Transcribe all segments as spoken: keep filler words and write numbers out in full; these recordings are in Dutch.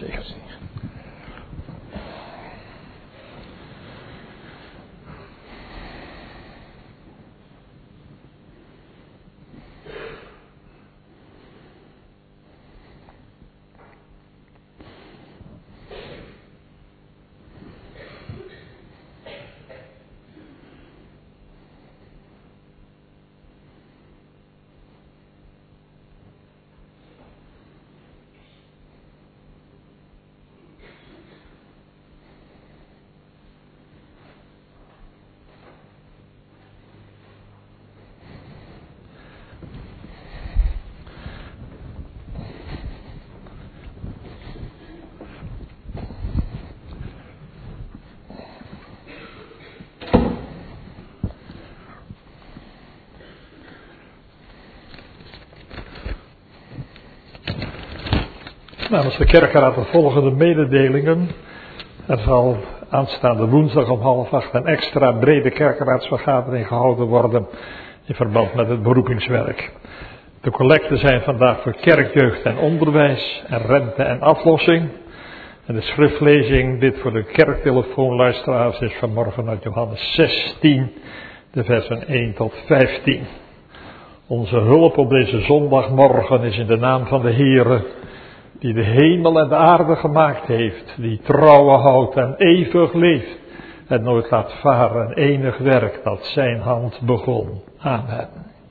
zegen. Namens de kerkraad de volgende mededelingen. Er zal aanstaande woensdag om half acht een extra brede kerkraadsvergadering gehouden worden in verband met het beroepingswerk. De collecten zijn vandaag voor kerkjeugd en onderwijs en rente en aflossing. En de schriftlezing, dit voor de kerktelefoonluisteraars, is vanmorgen uit Johannes zestien, de versen één tot vijftien. Onze hulp op deze zondagmorgen is in de naam van de Heere, die de hemel en de aarde gemaakt heeft, die trouwen houdt en eeuwig leeft en nooit laat varen een enig werk dat zijn hand begon. Amen.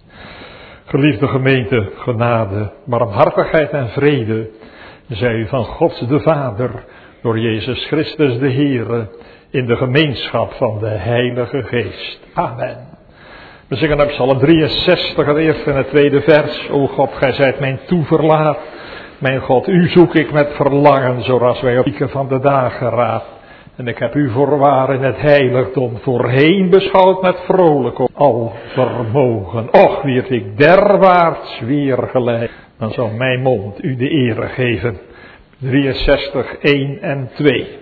Geliefde gemeente, genade, barmhartigheid en vrede zij u van God de Vader, door Jezus Christus de Heere, in de gemeenschap van de Heilige Geest. Amen. We zingen op Psalm drieënzestig, het eerste en het tweede vers. O God, gij zijt mijn toeverlaat. Mijn God, u zoek ik met verlangen, zoals wij op pieken van de dagen raad. En ik heb u voorwaar in het heiligdom voorheen beschouwd met vrolijk al vermogen. Och, wierd ik derwaarts weer gelijk, dan zal mijn mond u de ere geven. drieënzestig, één en twee.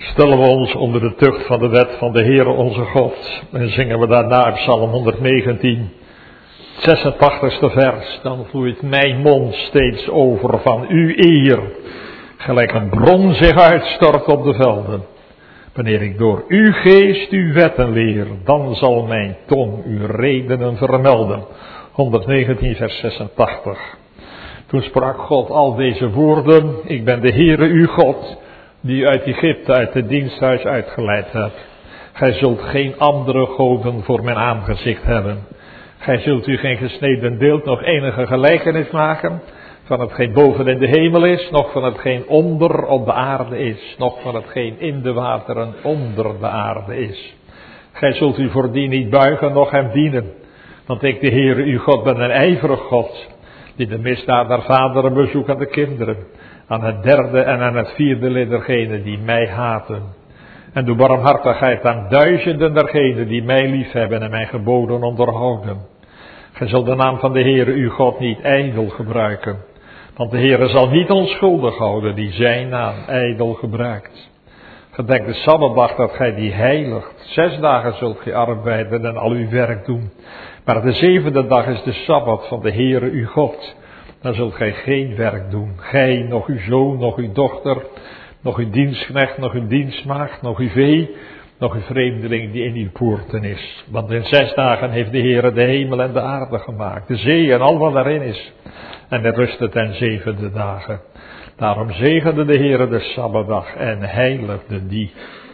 stellen we ons onder de tucht van de wet van de Heere onze God. En zingen we daarna Psalm honderdnegentien, zesentachtigste vers. Dan vloeit mijn mond steeds over van uw eer, gelijk een bron zich uitstort op de velden. Wanneer ik door uw geest uw wetten leer, dan zal mijn tong uw redenen vermelden. honderdnegentien vers zesentachtig. Toen sprak God al deze woorden: ik ben de Heere uw God, die u uit Egypte, uit het diensthuis uitgeleid hebt. Gij zult geen andere goden voor mijn aangezicht hebben. Gij zult u geen gesneden beeld, nog enige gelijkenis maken van hetgeen boven in de hemel is, nog van hetgeen onder op de aarde is, nog van hetgeen in de wateren onder de aarde is. Gij zult u voor die niet buigen, noch hem dienen. Want ik, de Heere uw God, ben een ijverig God, die de misdaad der vaderen bezoekt aan de kinderen, aan het derde en aan het vierde lid dergenen die mij haten. En doe barmhartigheid aan duizenden dergenen die mij liefhebben en mijn geboden onderhouden. Gij zult de naam van de Heere uw God niet ijdel gebruiken, want de Heere zal niet onschuldig houden die zijn naam ijdel gebruikt. Gedenk de Sabbatdag dat gij die heiligt. Zes dagen zult gij arbeiden en al uw werk doen. Maar de zevende dag is de Sabbat van de Heere uw God. Dan zult gij geen werk doen. Gij, nog uw zoon, nog uw dochter, nog uw dienstknecht, nog uw dienstmaagd, nog uw vee, nog uw vreemdeling die in uw poorten is. Want in zes dagen heeft de Heere de hemel en de aarde gemaakt, de zee en al wat daarin is. En hij rustte ten zevende dagen. Daarom zegende de Heere de Sabbatdag en heiligde die.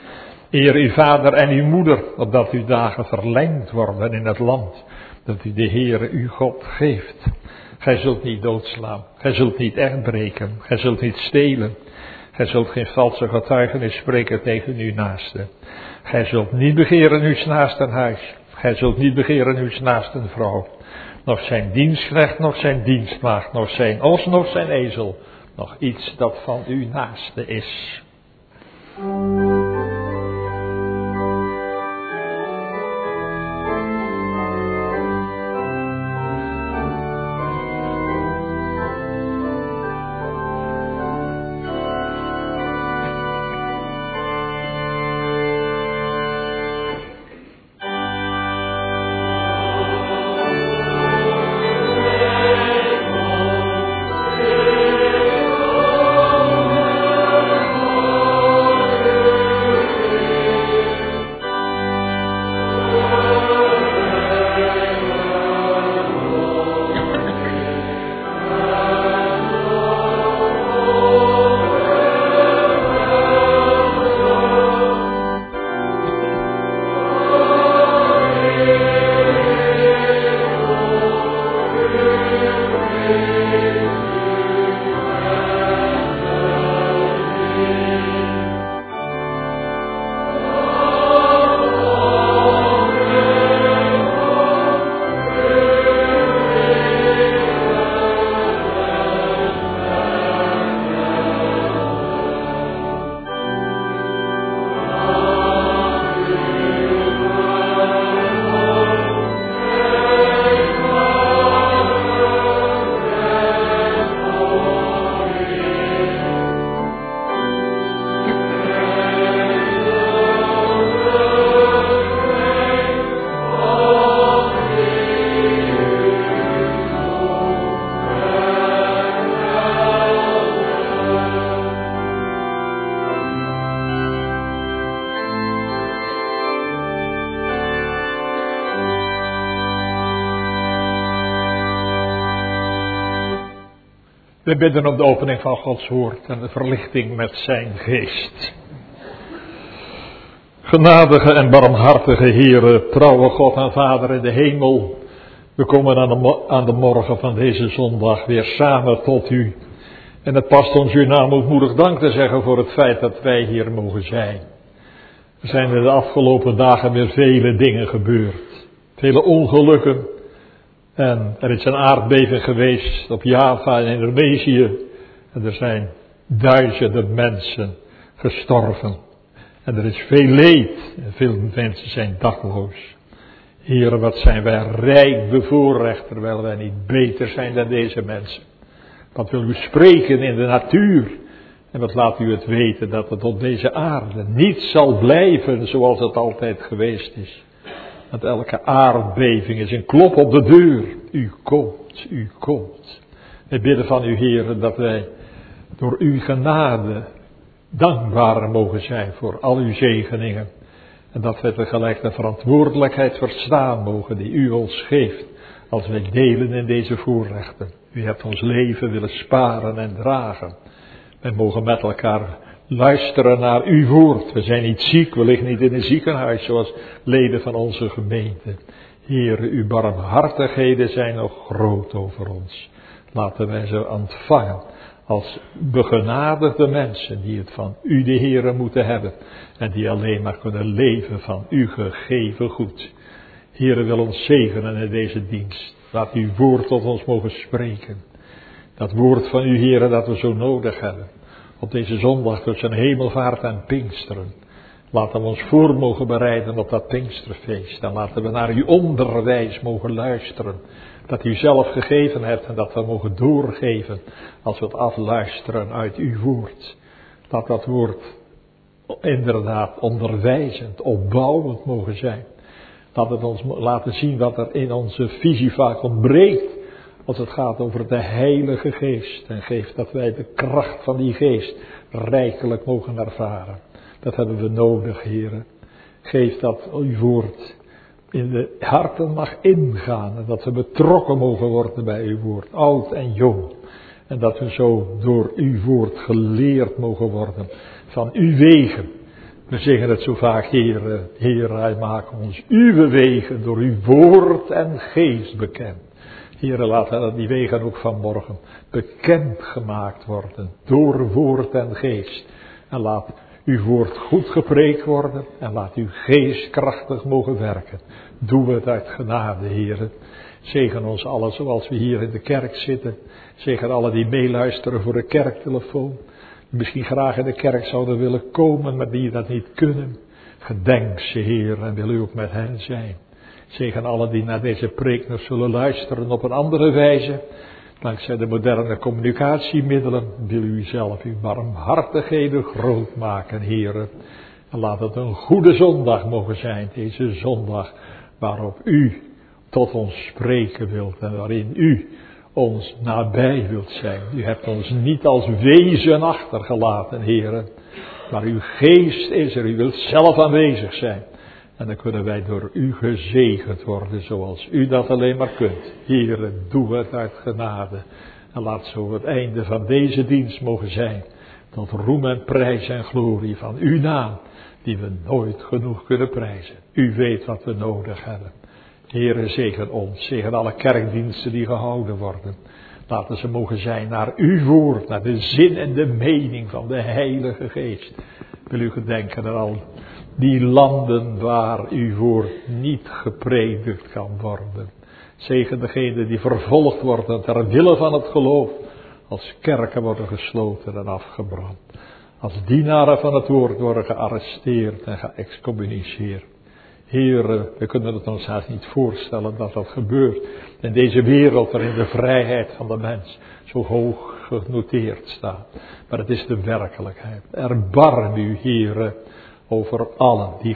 Eer uw vader en uw moeder, opdat uw dagen verlengd worden in het land dat u de Heere uw God geeft. Gij zult niet doodslaan, gij zult niet echt breken, gij zult niet stelen, gij zult geen valse getuigenis spreken tegen uw naaste. Gij zult niet begeren uw naasten huis, gij zult niet begeren uw naasten vrouw, nog zijn dienstknecht, nog zijn dienstmaagd, nog zijn os, nog zijn ezel, nog iets dat van uw naaste is. We bidden om de opening van Gods woord en de verlichting met zijn geest. Genadige en barmhartige Heere, trouwe God en Vader in de hemel. We komen aan de, aan de morgen van deze zondag weer samen tot u. En het past ons uw naam ootmoedig dank te zeggen voor het feit dat wij hier mogen zijn. Er zijn in de afgelopen dagen weer vele dingen gebeurd. Vele ongelukken. En er is een aardbeving geweest op Java en Indonesië. En er zijn duizenden mensen gestorven. En er is veel leed. En veel mensen zijn dakloos. Heere, wat zijn wij rijk bevoorrecht, terwijl wij niet beter zijn dan deze mensen. Wat wil u spreken in de natuur. En wat laat u het weten dat het op deze aarde niet zal blijven zoals het altijd geweest is. Dat elke aardbeving is een klop op de deur. U komt, u komt. Wij bidden van u, Heer, dat wij door uw genade dankbaar mogen zijn voor al uw zegeningen. En dat wij tegelijk de verantwoordelijkheid verstaan mogen die u ons geeft als wij delen in deze voorrechten. U hebt ons leven willen sparen en dragen. Wij mogen met elkaar luisteren naar uw woord. We zijn niet ziek, we liggen niet in een ziekenhuis zoals leden van onze gemeente. Heer, uw barmhartigheden zijn nog groot over ons. Laten wij ze ontvangen als begenadigde mensen die het van u de Heere moeten hebben. En die alleen maar kunnen leven van uw gegeven goed. Heere, wil ons zegenen in deze dienst. Laat uw woord tot ons mogen spreken. Dat woord van u, Heere, dat we zo nodig hebben. Op deze zondag tussen hemelvaart en Pinksteren. Laten we ons voor mogen bereiden op dat Pinksterfeest. En laten we naar uw onderwijs mogen luisteren. Dat u zelf gegeven hebt en dat we mogen doorgeven. Als we het afluisteren uit uw woord. Dat dat woord inderdaad onderwijzend, opbouwend mogen zijn. Dat het ons laten zien wat er in onze visie vaak ontbreekt. Als het gaat over de Heilige Geest. En geeft dat wij de kracht van die Geest rijkelijk mogen ervaren. Dat hebben we nodig, Heere. Geef dat uw woord in de harten mag ingaan. En dat we betrokken mogen worden bij uw woord. Oud en jong. En dat we zo door uw woord geleerd mogen worden. Van uw wegen. We zeggen het zo vaak, Heere. Heere, maak ons uw wegen door uw woord en geest bekend. Heere, laten die wegen ook vanmorgen bekend gemaakt worden. Door woord en geest. En laat uw woord goed gepreekt worden. En laat uw geest krachtig mogen werken. Doe het uit genade, Heere. Zegen ons allen zoals we hier in de kerk zitten. Zegen allen die meeluisteren voor de kerktelefoon. Die misschien graag in de kerk zouden willen komen, maar die dat niet kunnen. Gedenk ze, Heer, en wil u ook met hen zijn. Zegen allen die naar deze preek nog zullen luisteren op een andere wijze. Dankzij de moderne communicatiemiddelen wil u zelf uw barmhartigheden groot maken, Heere. En laat het een goede zondag mogen zijn, deze zondag waarop u tot ons spreken wilt en waarin u ons nabij wilt zijn. U hebt ons niet als wezen achtergelaten, Heere, maar uw geest is er, u wilt zelf aanwezig zijn. En dan kunnen wij door u gezegend worden zoals u dat alleen maar kunt. Heere, doe het uit genade. En laat zo het einde van deze dienst mogen zijn. Tot roem en prijs en glorie van uw naam, die we nooit genoeg kunnen prijzen. U weet wat we nodig hebben. Heere, zegen ons, zegen alle kerkdiensten die gehouden worden. Laten ze mogen zijn naar uw woord, naar de zin en de mening van de Heilige Geest. Wil u gedenken aan al die landen waar uw woord niet gepredikt kan worden. Zegen degenen die vervolgd worden ter wille van het geloof. Als kerken worden gesloten en afgebrand. Als dienaren van het woord worden gearresteerd en geëxcommuniceerd. Heere, we kunnen het ons haast niet voorstellen dat dat gebeurt. In deze wereld waarin de vrijheid van de mens zo hoog genoteerd staat. Maar het is de werkelijkheid. Erbarm u, Heere, over allen die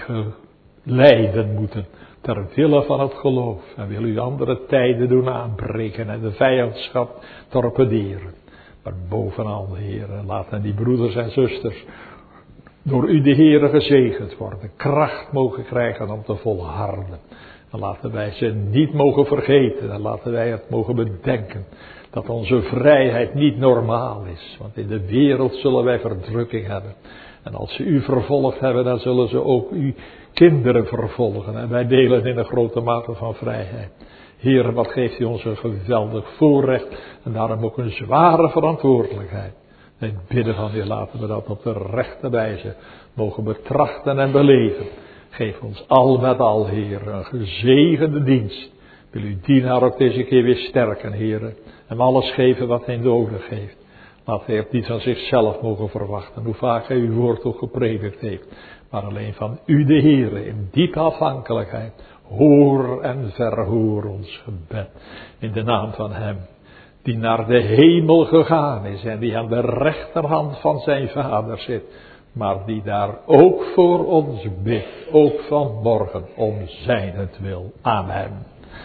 lijden moeten ter wille van het geloof. En wil u andere tijden doen aanbreken en de vijandschap torpederen. Maar bovenal, Heere, laten die broeders en zusters door u de Heere gezegend worden. Kracht mogen krijgen om te volharden. En laten wij ze niet mogen vergeten. En laten wij het mogen bedenken. Dat onze vrijheid niet normaal is. Want in de wereld zullen wij verdrukking hebben. En als ze u vervolgd hebben, dan zullen ze ook uw kinderen vervolgen. En wij delen in een grote mate van vrijheid. Heer, wat geeft u ons een geweldig voorrecht. En daarom ook een zware verantwoordelijkheid. En bidden van u, laten we dat op de rechte wijze mogen betrachten en beleven. Geef ons al met al, Heer, een gezegende dienst. Wil u dienaar ook deze keer weer sterken, Heer. En alles geven wat hij nodig heeft. Laat hij het niet van zichzelf mogen verwachten, hoe vaak hij uw woord ook gepredikt heeft. Maar alleen van u, de Heer, in diepe afhankelijkheid. Hoor en verhoor ons gebed. In de naam van hem die naar de hemel gegaan is en die aan de rechterhand van zijn Vader zit, maar die daar ook voor ons bidt, ook vanmorgen om zijnentwil. Amen.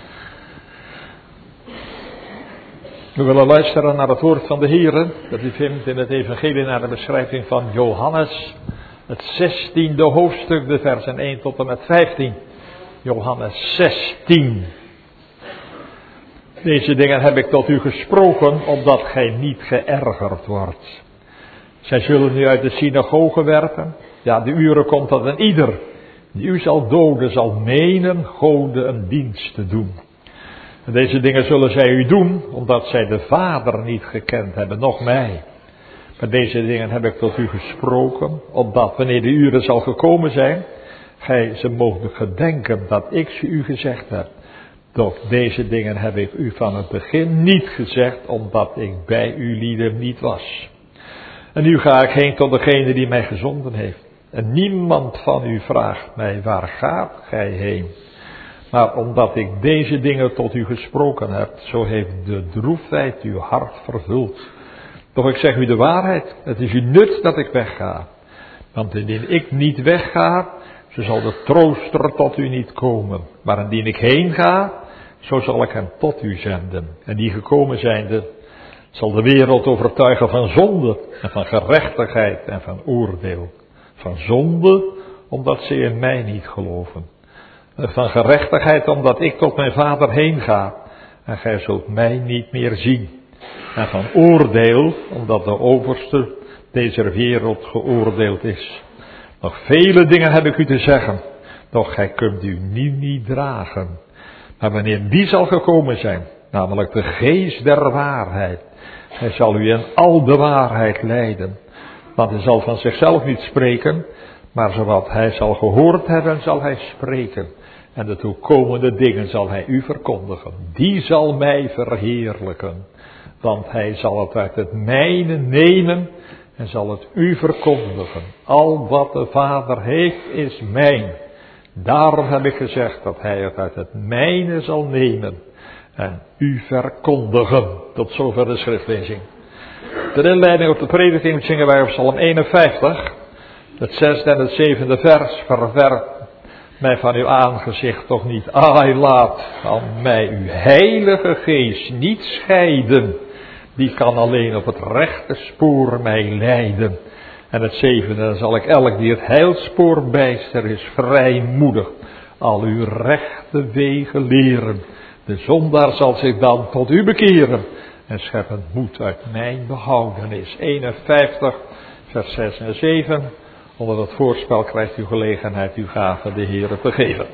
We willen luisteren naar het woord van de Heer, dat u vindt in het evangelie naar de beschrijving van Johannes, het zestiende hoofdstuk, de versen één tot en met vijftien. Johannes zestien. Deze dingen heb ik tot u gesproken, opdat gij niet geërgerd wordt. Zij zullen u uit de synagoge werpen. Ja, de uren komt dat een ieder die u zal doden, zal menen Gode een dienst te doen. En deze dingen zullen zij u doen, omdat zij de Vader niet gekend hebben, noch mij. Maar deze dingen heb ik tot u gesproken, opdat wanneer de uren zal gekomen zijn, gij ze moogt gedenken dat ik ze u gezegd heb. Doch deze dingen heb ik u van het begin niet gezegd, omdat ik bij u lieden niet was. En nu ga ik heen tot degene die mij gezonden heeft. En niemand van u vraagt mij, waar gaat gij heen? Maar omdat ik deze dingen tot u gesproken heb, zo heeft de droefheid uw hart vervuld. Doch ik zeg u de waarheid, het is u nut dat ik wegga. Want indien ik niet wegga, zo zal de trooster tot u niet komen. Maar indien ik heen ga, zo zal ik hem tot u zenden. En die gekomen zijnde, zal de wereld overtuigen van zonde en van gerechtigheid en van oordeel. Van zonde, omdat ze in mij niet geloven. En van gerechtigheid, omdat ik tot mijn Vader heen ga en gij zult mij niet meer zien. En van oordeel, omdat de overste deze wereld geoordeeld is. Nog vele dingen heb ik u te zeggen, doch gij kunt u nu niet dragen. Maar wanneer die zal gekomen zijn, namelijk de geest der waarheid, hij zal u in al de waarheid leiden. Want hij zal van zichzelf niet spreken, maar zowat hij zal gehoord hebben, zal hij spreken. En de toekomende dingen zal hij u verkondigen. Die zal mij verheerlijken. Want hij zal het uit het mijne nemen en zal het u verkondigen. Al wat de Vader heeft is mijn. Daarom heb ik gezegd dat hij het uit het mijne zal nemen en u verkondigen. Tot zover de schriftlezing. Ter inleiding op de prediking zingen wij op Psalm eenenvijftig, het zesde en het zevende vers. Verwerp mij van uw aangezicht toch niet. Ai, laat van mij uw heilige geest niet scheiden. Die kan alleen op het rechte spoor mij leiden. En het zevende, dan zal ik elk die het heilspoor bijster is, vrijmoedig al uw rechte wegen leren. De zondaar zal zich dan tot u bekeren en scheppen moed uit mijn behoudenis. eenenvijftig, vers zes en zeven. Onder het voorspel krijgt u gelegenheid uw gave de Heere te geven.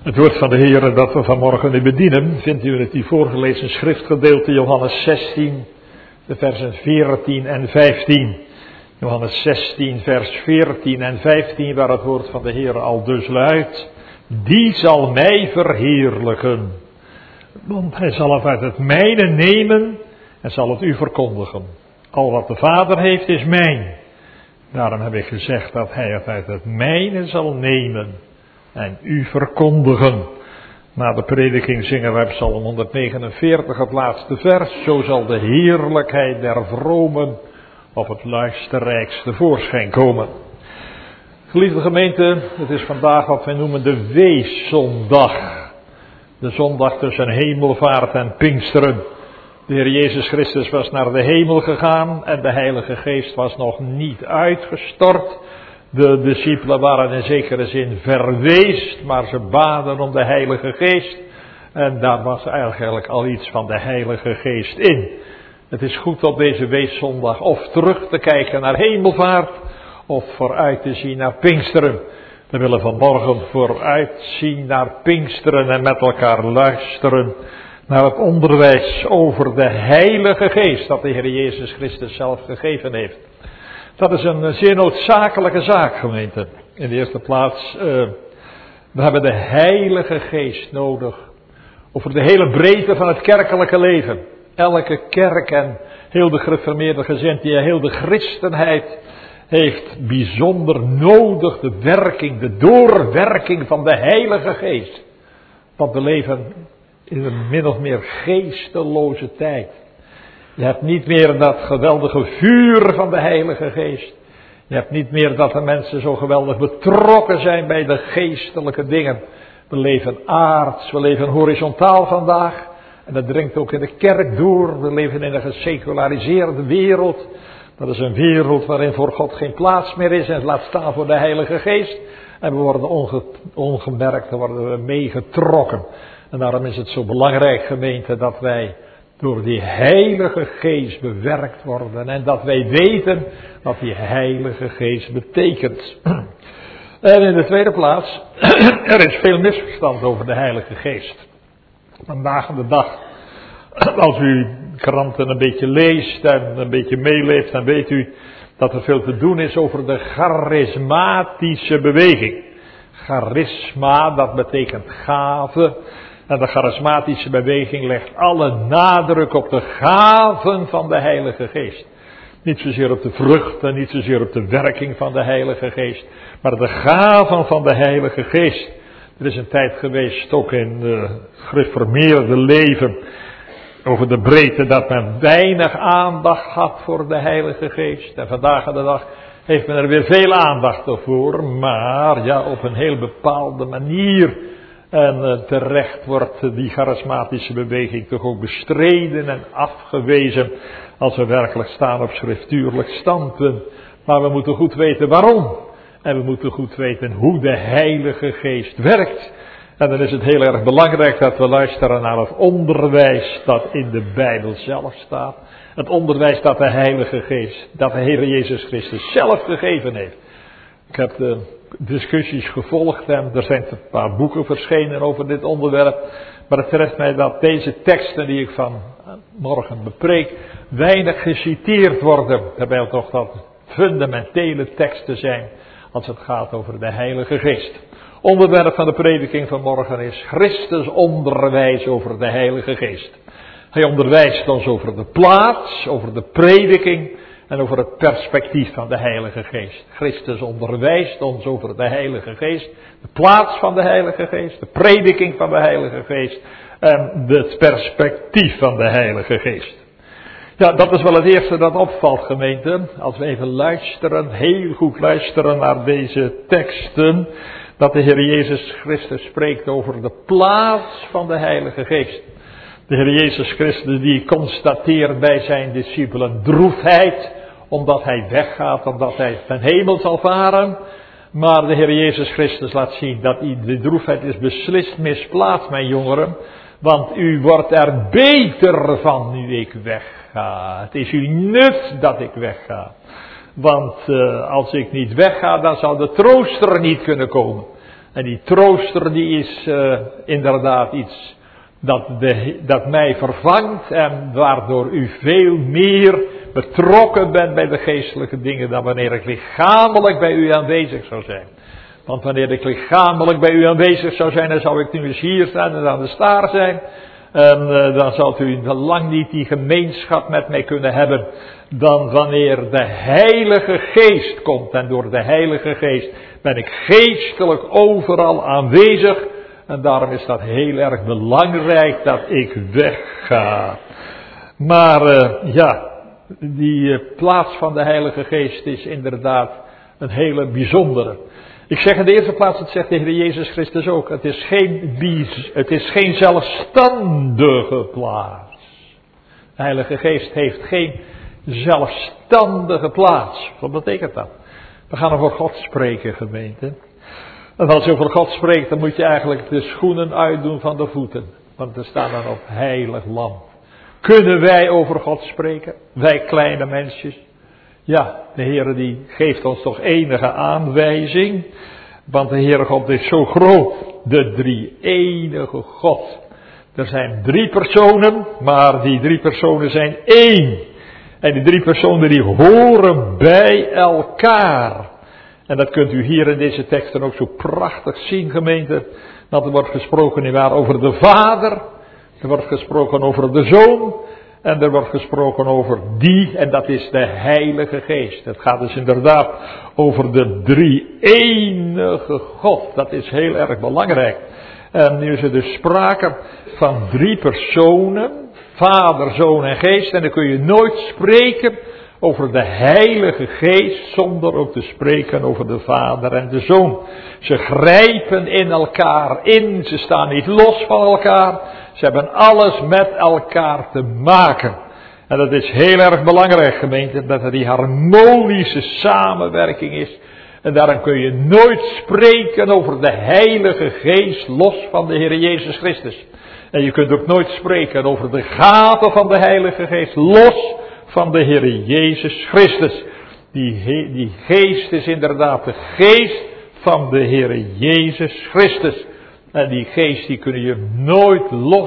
Het woord van de Heer dat we vanmorgen nu bedienen, vindt u in het die voorgelezen schriftgedeelte Johannes zestien, de versen veertien en vijftien. Johannes zestien, vers veertien en vijftien, waar het woord van de Heer al dus luidt: die zal mij verheerlijken, want hij zal het uit het mijne nemen en zal het u verkondigen. Al wat de Vader heeft is mijn. Daarom heb ik gezegd dat hij het uit het mijne zal nemen en u verkondigen. Na de prediking zingen we Psalm honderdnegenenveertig, het laatste vers. Zo zal de heerlijkheid der vromen op het luisterrijkste voorschijn komen. Geliefde gemeente, het is vandaag wat wij noemen de Weeszondag. De zondag tussen hemelvaart en Pinksteren. De Heer Jezus Christus was naar de hemel gegaan en de Heilige Geest was nog niet uitgestort. De discipelen waren in zekere zin verweest, maar ze baden om de Heilige Geest. En daar was eigenlijk al iets van de Heilige Geest in. Het is goed op deze Weeszondag of terug te kijken naar hemelvaart of vooruit te zien naar Pinksteren. We willen vanmorgen vooruitzien naar Pinksteren en met elkaar luisteren naar het onderwijs over de Heilige Geest dat de Heer Jezus Christus zelf gegeven heeft. Dat is een zeer noodzakelijke zaak, gemeente. In de eerste plaats, uh, we hebben de Heilige Geest nodig. Over de hele breedte van het kerkelijke leven. Elke kerk en heel de gereformeerde gezindheid, heel de christenheid heeft bijzonder nodig de werking, de doorwerking van de Heilige Geest. Want we leven in een min of meer geesteloze tijd. Je hebt niet meer dat geweldige vuur van de Heilige Geest. Je hebt niet meer dat de mensen zo geweldig betrokken zijn bij de geestelijke dingen. We leven aards, we leven horizontaal vandaag. En dat dringt ook in de kerk door. We leven in een geseculariseerde wereld. Dat is een wereld waarin voor God geen plaats meer is en laat staan voor de Heilige Geest. En we worden onge, ongemerkt, dan worden we meegetrokken. En daarom is het zo belangrijk, gemeente, dat wij door die Heilige Geest bewerkt worden. En dat wij weten wat die Heilige Geest betekent. En in de tweede plaats, er is veel misverstand over de Heilige Geest. Vandaag de dag, als u kranten een beetje leest en een beetje meeleeft, dan weet u dat er veel te doen is over de charismatische beweging. Charisma, dat betekent gave. En de charismatische beweging legt alle nadruk op de gaven van de Heilige Geest. Niet zozeer op de vruchten, niet zozeer op de werking van de Heilige Geest, maar de gaven van de Heilige Geest. Er is een tijd geweest, ook in het gereformeerde leven, over de breedte dat men weinig aandacht had voor de Heilige Geest. En vandaag aan de dag heeft men er weer veel aandacht voor, maar ja, op een heel bepaalde manier. En uh, terecht wordt die charismatische beweging toch ook bestreden en afgewezen als we werkelijk staan op schriftuurlijk standpunt. Maar we moeten goed weten waarom. En we moeten goed weten hoe de Heilige Geest werkt. En dan is het heel erg belangrijk dat we luisteren naar het onderwijs dat in de Bijbel zelf staat. Het onderwijs dat de Heilige Geest, dat de Heer Jezus Christus zelf gegeven heeft. Ik heb de discussies gevolgd en er zijn een paar boeken verschenen over dit onderwerp. Maar het treft mij dat deze teksten die ik vanmorgen bepreek weinig geciteerd worden. Terwijl toch dat fundamentele teksten zijn als het gaat over de Heilige Geest. Onderwerp van de prediking van morgen is Christus onderwijs over de Heilige Geest. Hij onderwijst ons over de plaats, over de prediking en over het perspectief van de Heilige Geest. Christus onderwijst ons over de Heilige Geest, de plaats van de Heilige Geest, de prediking van de Heilige Geest en het perspectief van de Heilige Geest. Ja, dat is wel het eerste dat opvalt, gemeente. Als we even luisteren, heel goed luisteren naar deze teksten, dat de Heer Jezus Christus spreekt over de plaats van de Heilige Geest. De Heer Jezus Christus die constateert bij zijn discipelen droefheid, omdat hij weggaat, omdat hij ten hemel zal varen. Maar de Heer Jezus Christus laat zien dat die droefheid is beslist misplaatst, mijn jongeren. Want u wordt er beter van nu ik wegga. Het is u nut dat ik wegga. Want uh, als ik niet wegga, dan zal de trooster niet kunnen komen. En die trooster die is uh, inderdaad iets dat, de, dat mij vervangt en waardoor u veel meer betrokken bent bij de geestelijke dingen dan wanneer ik lichamelijk bij u aanwezig zou zijn. Want wanneer ik lichamelijk bij u aanwezig zou zijn, dan zou ik nu eens hier staan en aan de staar zijn. En uh, dan zou u lang niet die gemeenschap met mij kunnen hebben dan wanneer de Heilige Geest komt. En door de Heilige Geest ben ik geestelijk overal aanwezig. En daarom is dat heel erg belangrijk dat ik wegga. Maar uh, ja, die uh, plaats van de Heilige Geest is inderdaad een hele bijzondere. Ik zeg in de eerste plaats, het zegt de Heer Jezus Christus ook, het is geen, bies, het is geen zelfstandige plaats. De Heilige Geest heeft geen zelfstandige plaats. Wat betekent dat? We gaan over God spreken, gemeente. En als je over God spreekt, dan moet je eigenlijk de schoenen uitdoen van de voeten. Want we staan dan op heilig land. Kunnen wij over God spreken? Wij kleine mensjes. Ja, de Heer die geeft ons toch enige aanwijzing. Want de Heere God is zo groot. De drie-enige God. Er zijn drie personen, maar die drie personen zijn één. En die drie personen die horen bij elkaar. En dat kunt u hier in deze teksten ook zo prachtig zien, gemeente. Dat er wordt gesproken nietwaar over de Vader. Er wordt gesproken over de Zoon. En er wordt gesproken over die, en dat is de Heilige Geest. Het gaat dus inderdaad over de drie-enige God. Dat is heel erg belangrijk. En nu is er dus sprake van drie personen. Vader, Zoon en Geest. En dan kun je nooit spreken over de Heilige Geest zonder ook te spreken over de Vader en de Zoon. Ze grijpen in elkaar in. Ze staan niet los van elkaar. Ze hebben alles met elkaar te maken. En dat is heel erg belangrijk, gemeente, dat er die harmonische samenwerking is. En daarom kun je nooit spreken over de Heilige Geest los van de Heer Jezus Christus. En je kunt ook nooit spreken over de gaven van de Heilige Geest los van de Heer Jezus Christus. Die, die geest is inderdaad de geest van de Heer Jezus Christus. En die geest die kun je nooit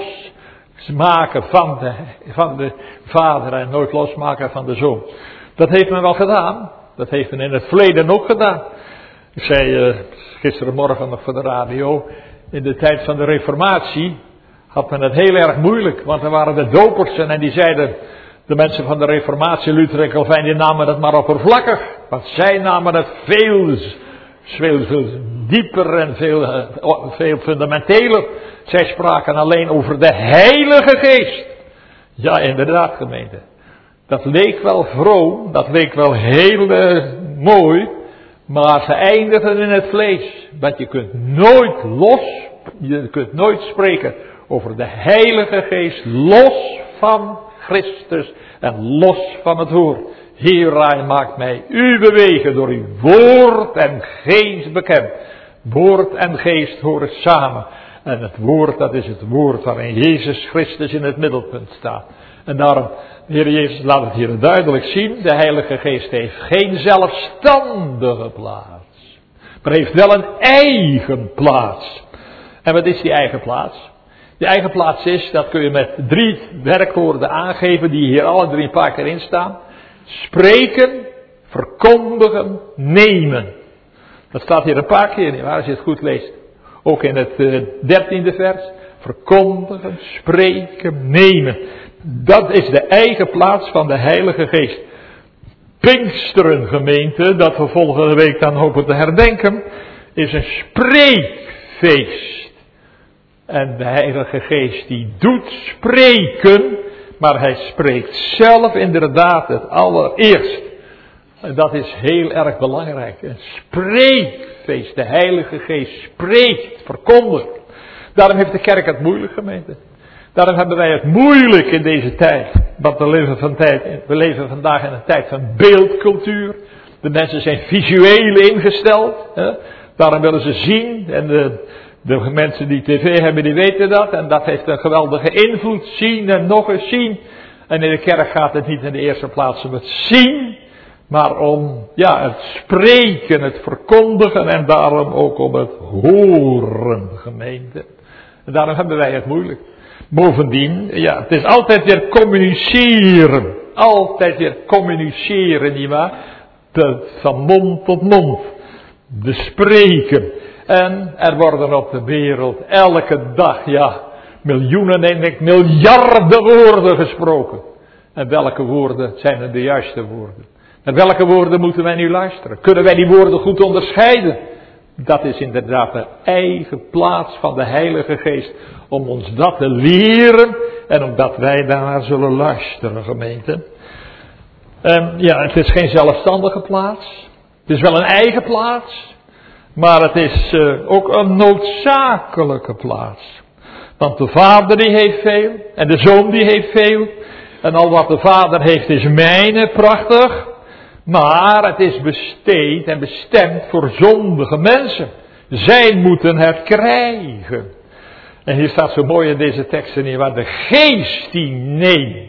losmaken van de, van de Vader en nooit losmaken van de Zoon. Dat heeft men wel gedaan. Dat heeft men in het verleden ook gedaan. Ik zei uh, gisterenmorgen nog voor de radio. In de tijd van de Reformatie had men het heel erg moeilijk. Want er waren de dopers en die zeiden... De mensen van de Reformatie, Luther en Calvijn, die namen het maar oppervlakkig. Want zij namen het veel, veel, veel dieper en veel, veel fundamenteler. Zij spraken alleen over de Heilige Geest. Ja, inderdaad, gemeente. Dat leek wel vroom, dat leek wel heel uh, mooi. Maar ze eindigden in het vlees. Want je kunt nooit los, je kunt nooit spreken over de Heilige Geest los van Christus en los van het woord. Hieruit maakt mij u bewegen door uw woord en geest bekend. Woord en geest horen samen. En het woord, dat is het woord waarin Jezus Christus in het middelpunt staat. En daarom, de Heer Jezus laat het hier duidelijk zien. De Heilige Geest heeft geen zelfstandige plaats. Maar heeft wel een eigen plaats. En wat is die eigen plaats? De eigen plaats is, dat kun je met drie werkwoorden aangeven die hier alle drie een paar keer in staan. Spreken, verkondigen, nemen. Dat staat hier een paar keer in, waar als je het goed leest. Ook in het uh, dertiende vers. Verkondigen, spreken, nemen. Dat is de eigen plaats van de Heilige Geest. Pinksteren, gemeente, dat we volgende week dan hopen te herdenken, is een spreekfeest. En de Heilige Geest die doet spreken, maar hij spreekt zelf inderdaad het allereerst. En dat is heel erg belangrijk. Een spreekfeest. De Heilige Geest spreekt, verkondigt. Daarom heeft de kerk het moeilijk, gemeente. Daarom hebben wij het moeilijk in deze tijd. Want we leven, van tijd, we leven vandaag in een tijd van beeldcultuur. De mensen zijn visueel ingesteld. Hè? Daarom willen ze zien. En de, de mensen die tv hebben, die weten dat. En dat heeft een geweldige invloed. Zien en nog eens zien. En in de kerk gaat het niet in de eerste plaats om het zien. maar om ja, het spreken, het verkondigen en daarom ook om het horen, gemeente. En daarom hebben wij het moeilijk. Bovendien, ja, het is altijd weer communiceren. Altijd weer communiceren, nietwaar? De, van mond tot mond. De spreken. En er worden op de wereld elke dag, ja, miljoenen, denk ik, miljarden woorden gesproken. En welke woorden zijn er de juiste woorden? Naar welke woorden moeten wij nu luisteren? Kunnen wij die woorden goed onderscheiden? Dat is inderdaad de eigen plaats van de Heilige Geest. Om ons dat te leren en omdat wij daarnaar zullen luisteren, gemeente. Um, ja, het is geen zelfstandige plaats. Het is wel een eigen plaats. Maar het is uh, ook een noodzakelijke plaats. Want de Vader die heeft veel. En de Zoon die heeft veel. En al wat de Vader heeft is mijne, prachtig. Maar het is besteed en bestemd voor zondige mensen. Zij moeten het krijgen. En hier staat zo mooi in deze teksten in waar de geest die neemt.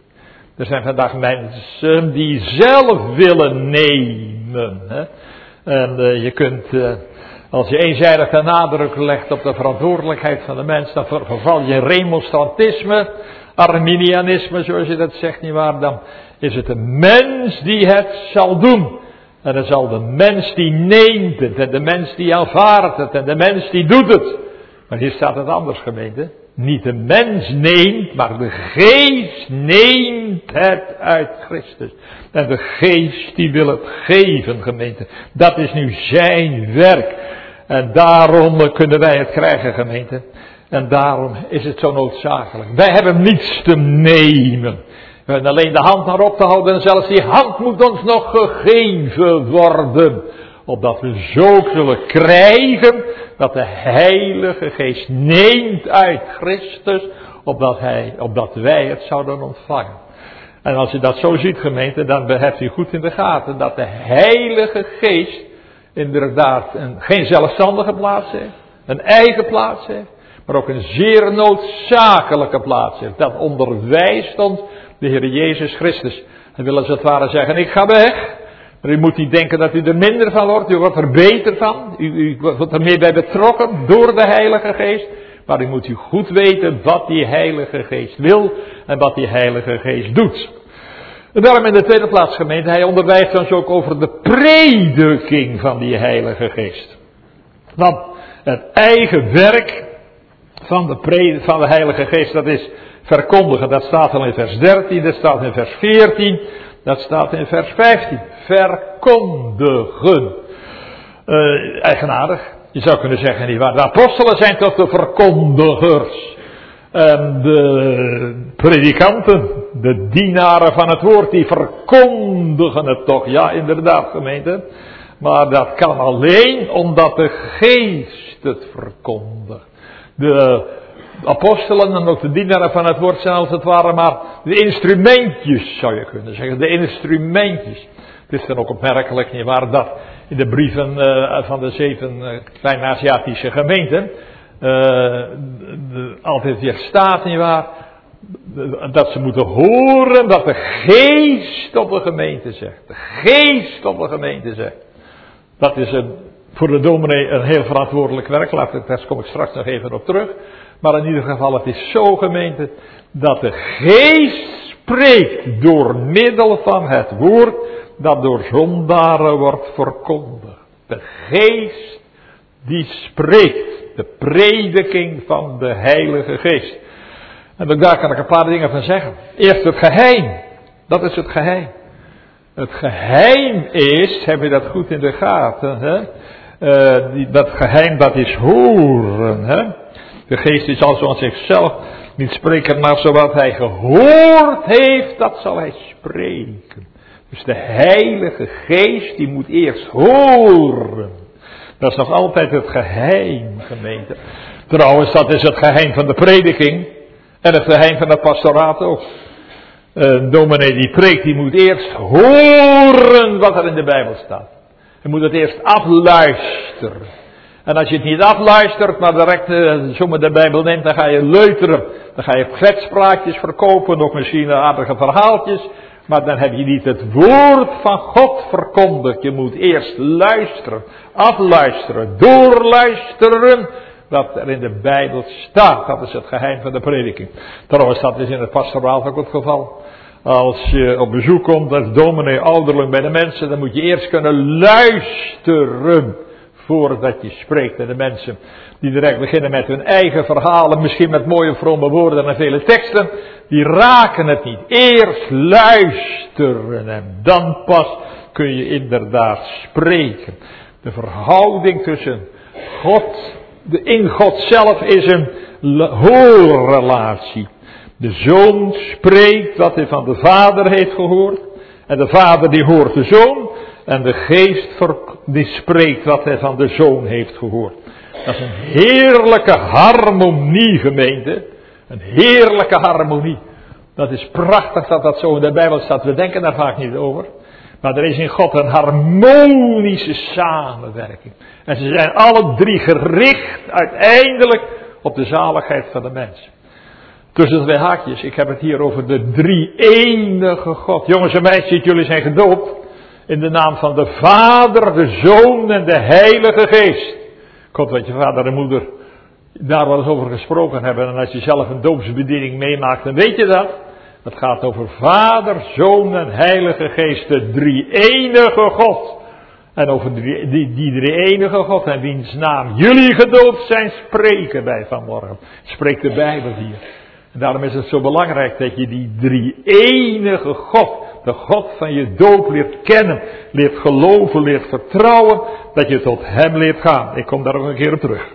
Er zijn vandaag mensen die zelf willen nemen. Hè? En uh, je kunt, uh, als je eenzijdig de nadruk legt op de verantwoordelijkheid van de mens, dan verval je in remonstrantisme, arminianisme, zoals je dat zegt, nietwaar? Dan is het de mens die het zal doen. En dan zal de mens die neemt het, en de mens die aanvaardt het, en de mens die doet het. Maar hier staat het anders, gemeente. Niet de mens neemt, maar de geest neemt het uit Christus. En de geest die wil het geven, gemeente. Dat is nu zijn werk. En daarom kunnen wij het krijgen, gemeente. En daarom is het zo noodzakelijk. Wij hebben niets te nemen. We hebben alleen de hand naar op te houden. En zelfs die hand moet ons nog gegeven worden. Opdat we zo zullen krijgen dat de Heilige Geest neemt uit Christus. Opdat, hij, opdat wij het zouden ontvangen. En als je dat zo ziet, gemeente, dan hebt u goed in de gaten dat de Heilige Geest inderdaad een, geen zelfstandige plaats heeft. Een eigen plaats heeft. Maar ook een zeer noodzakelijke plaats heeft. Dat onderwijst ons de Heer Jezus Christus. Hij wil als het ware zeggen, ik ga weg. Maar u moet niet denken dat u er minder van wordt. U wordt er beter van. U, u wordt er meer bij betrokken door de Heilige Geest. Maar u moet u goed weten wat die Heilige Geest wil. En wat die Heilige Geest doet. En daarom in de tweede plaats, gemeente. Hij onderwijst ons ook over de prediking van die Heilige Geest. Want het eigen werk van de, pre, van de Heilige Geest, dat is verkondigen. Dat staat al in vers dertien, dat staat in vers veertien, dat staat in vers vijftien. Verkondigen. Uh, eigenaardig. Je zou kunnen zeggen, niet waar. De apostelen zijn toch de verkondigers. En de predikanten, de dienaren van het woord, die verkondigen het toch. Ja, inderdaad, gemeente. Maar dat kan alleen omdat de geest het verkondigt. De apostelen en ook de dienaren van het woord zijn als het ware maar de instrumentjes, zou je kunnen zeggen. De instrumentjes. Het is dan ook opmerkelijk, nietwaar, dat in de brieven uh, van de zeven uh, kleine Aziatische gemeenten uh, de, altijd weer staat, nietwaar, dat ze moeten horen dat de geest op de gemeente zegt. De geest op de gemeente zegt. Dat is een, voor de dominee een heel verantwoordelijk werk. Laat, daar kom ik straks nog even op terug. Maar in ieder geval, het is zo, gemeente, dat de geest spreekt door middel van het woord dat door zondaren wordt verkondigd. De geest die spreekt. De prediking van de Heilige Geest. En ook daar kan ik een paar dingen van zeggen. Eerst het geheim. Dat is het geheim. Het geheim is, heb je dat goed in de gaten, hè? Uh, die, dat geheim dat is horen, hè? De geest is al zoals zichzelf niet spreken, maar zowat hij gehoord heeft, dat zal hij spreken. Dus de Heilige Geest, die moet eerst horen. Dat is nog altijd het geheim, gemeente. Trouwens, dat is het geheim van de prediking. En het geheim van het pastoraat ook. Een dominee die preekt, die moet eerst horen wat er in de Bijbel staat. Je moet het eerst afluisteren. En als je het niet afluistert, maar direct uh, zomaar de Bijbel neemt, dan ga je leuteren. Dan ga je kletspraatjes verkopen, nog misschien aardige verhaaltjes. Maar dan heb je niet het woord van God verkondigd. Je moet eerst luisteren, afluisteren, doorluisteren. Wat er in de Bijbel staat. Dat is het geheim van de prediking. Trouwens, dat is in het pastoraal ook het geval. Als je op bezoek komt als dominee ouderling bij de mensen, dan moet je eerst kunnen luisteren voordat je spreekt. En de mensen die direct beginnen met hun eigen verhalen, misschien met mooie vrome woorden en vele teksten, die raken het niet. Eerst luisteren en dan pas kun je inderdaad spreken. De verhouding tussen God, de in God zelf is een hoorrelatie. De zoon spreekt wat hij van de vader heeft gehoord. En de vader die hoort de zoon. En de geest die spreekt wat hij van de zoon heeft gehoord. Dat is een heerlijke harmonie, gemeente. Een heerlijke harmonie. Dat is prachtig dat dat zo in de Bijbel staat. We denken daar vaak niet over. Maar er is in God een harmonische samenwerking. En ze zijn alle drie gericht uiteindelijk op de zaligheid van de mens. Tussen twee haakjes, ik heb het hier over de drie-enige God. Jongens en meisjes, jullie zijn gedoopt in de naam van de Vader, de Zoon en de Heilige Geest. God, wat je vader en moeder daar wel eens over gesproken hebben. En als je zelf een doopsbediening meemaakt, dan weet je dat. Het gaat over Vader, Zoon en Heilige Geest, de drie-enige God. En over die, die, die drie-enige God en wiens naam jullie gedoopt zijn, spreken wij vanmorgen. Spreekt de Bijbel hier. En daarom is het zo belangrijk dat je die drie-enige God, de God van je doop leert kennen, leert geloven, leert vertrouwen, dat je tot hem leert gaan. Ik kom daar ook een keer op terug.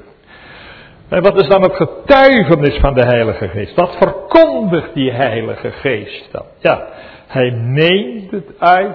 En wat is dan het getuigenis van de Heilige Geest? Wat verkondigt die Heilige Geest dan? Ja, hij neemt het uit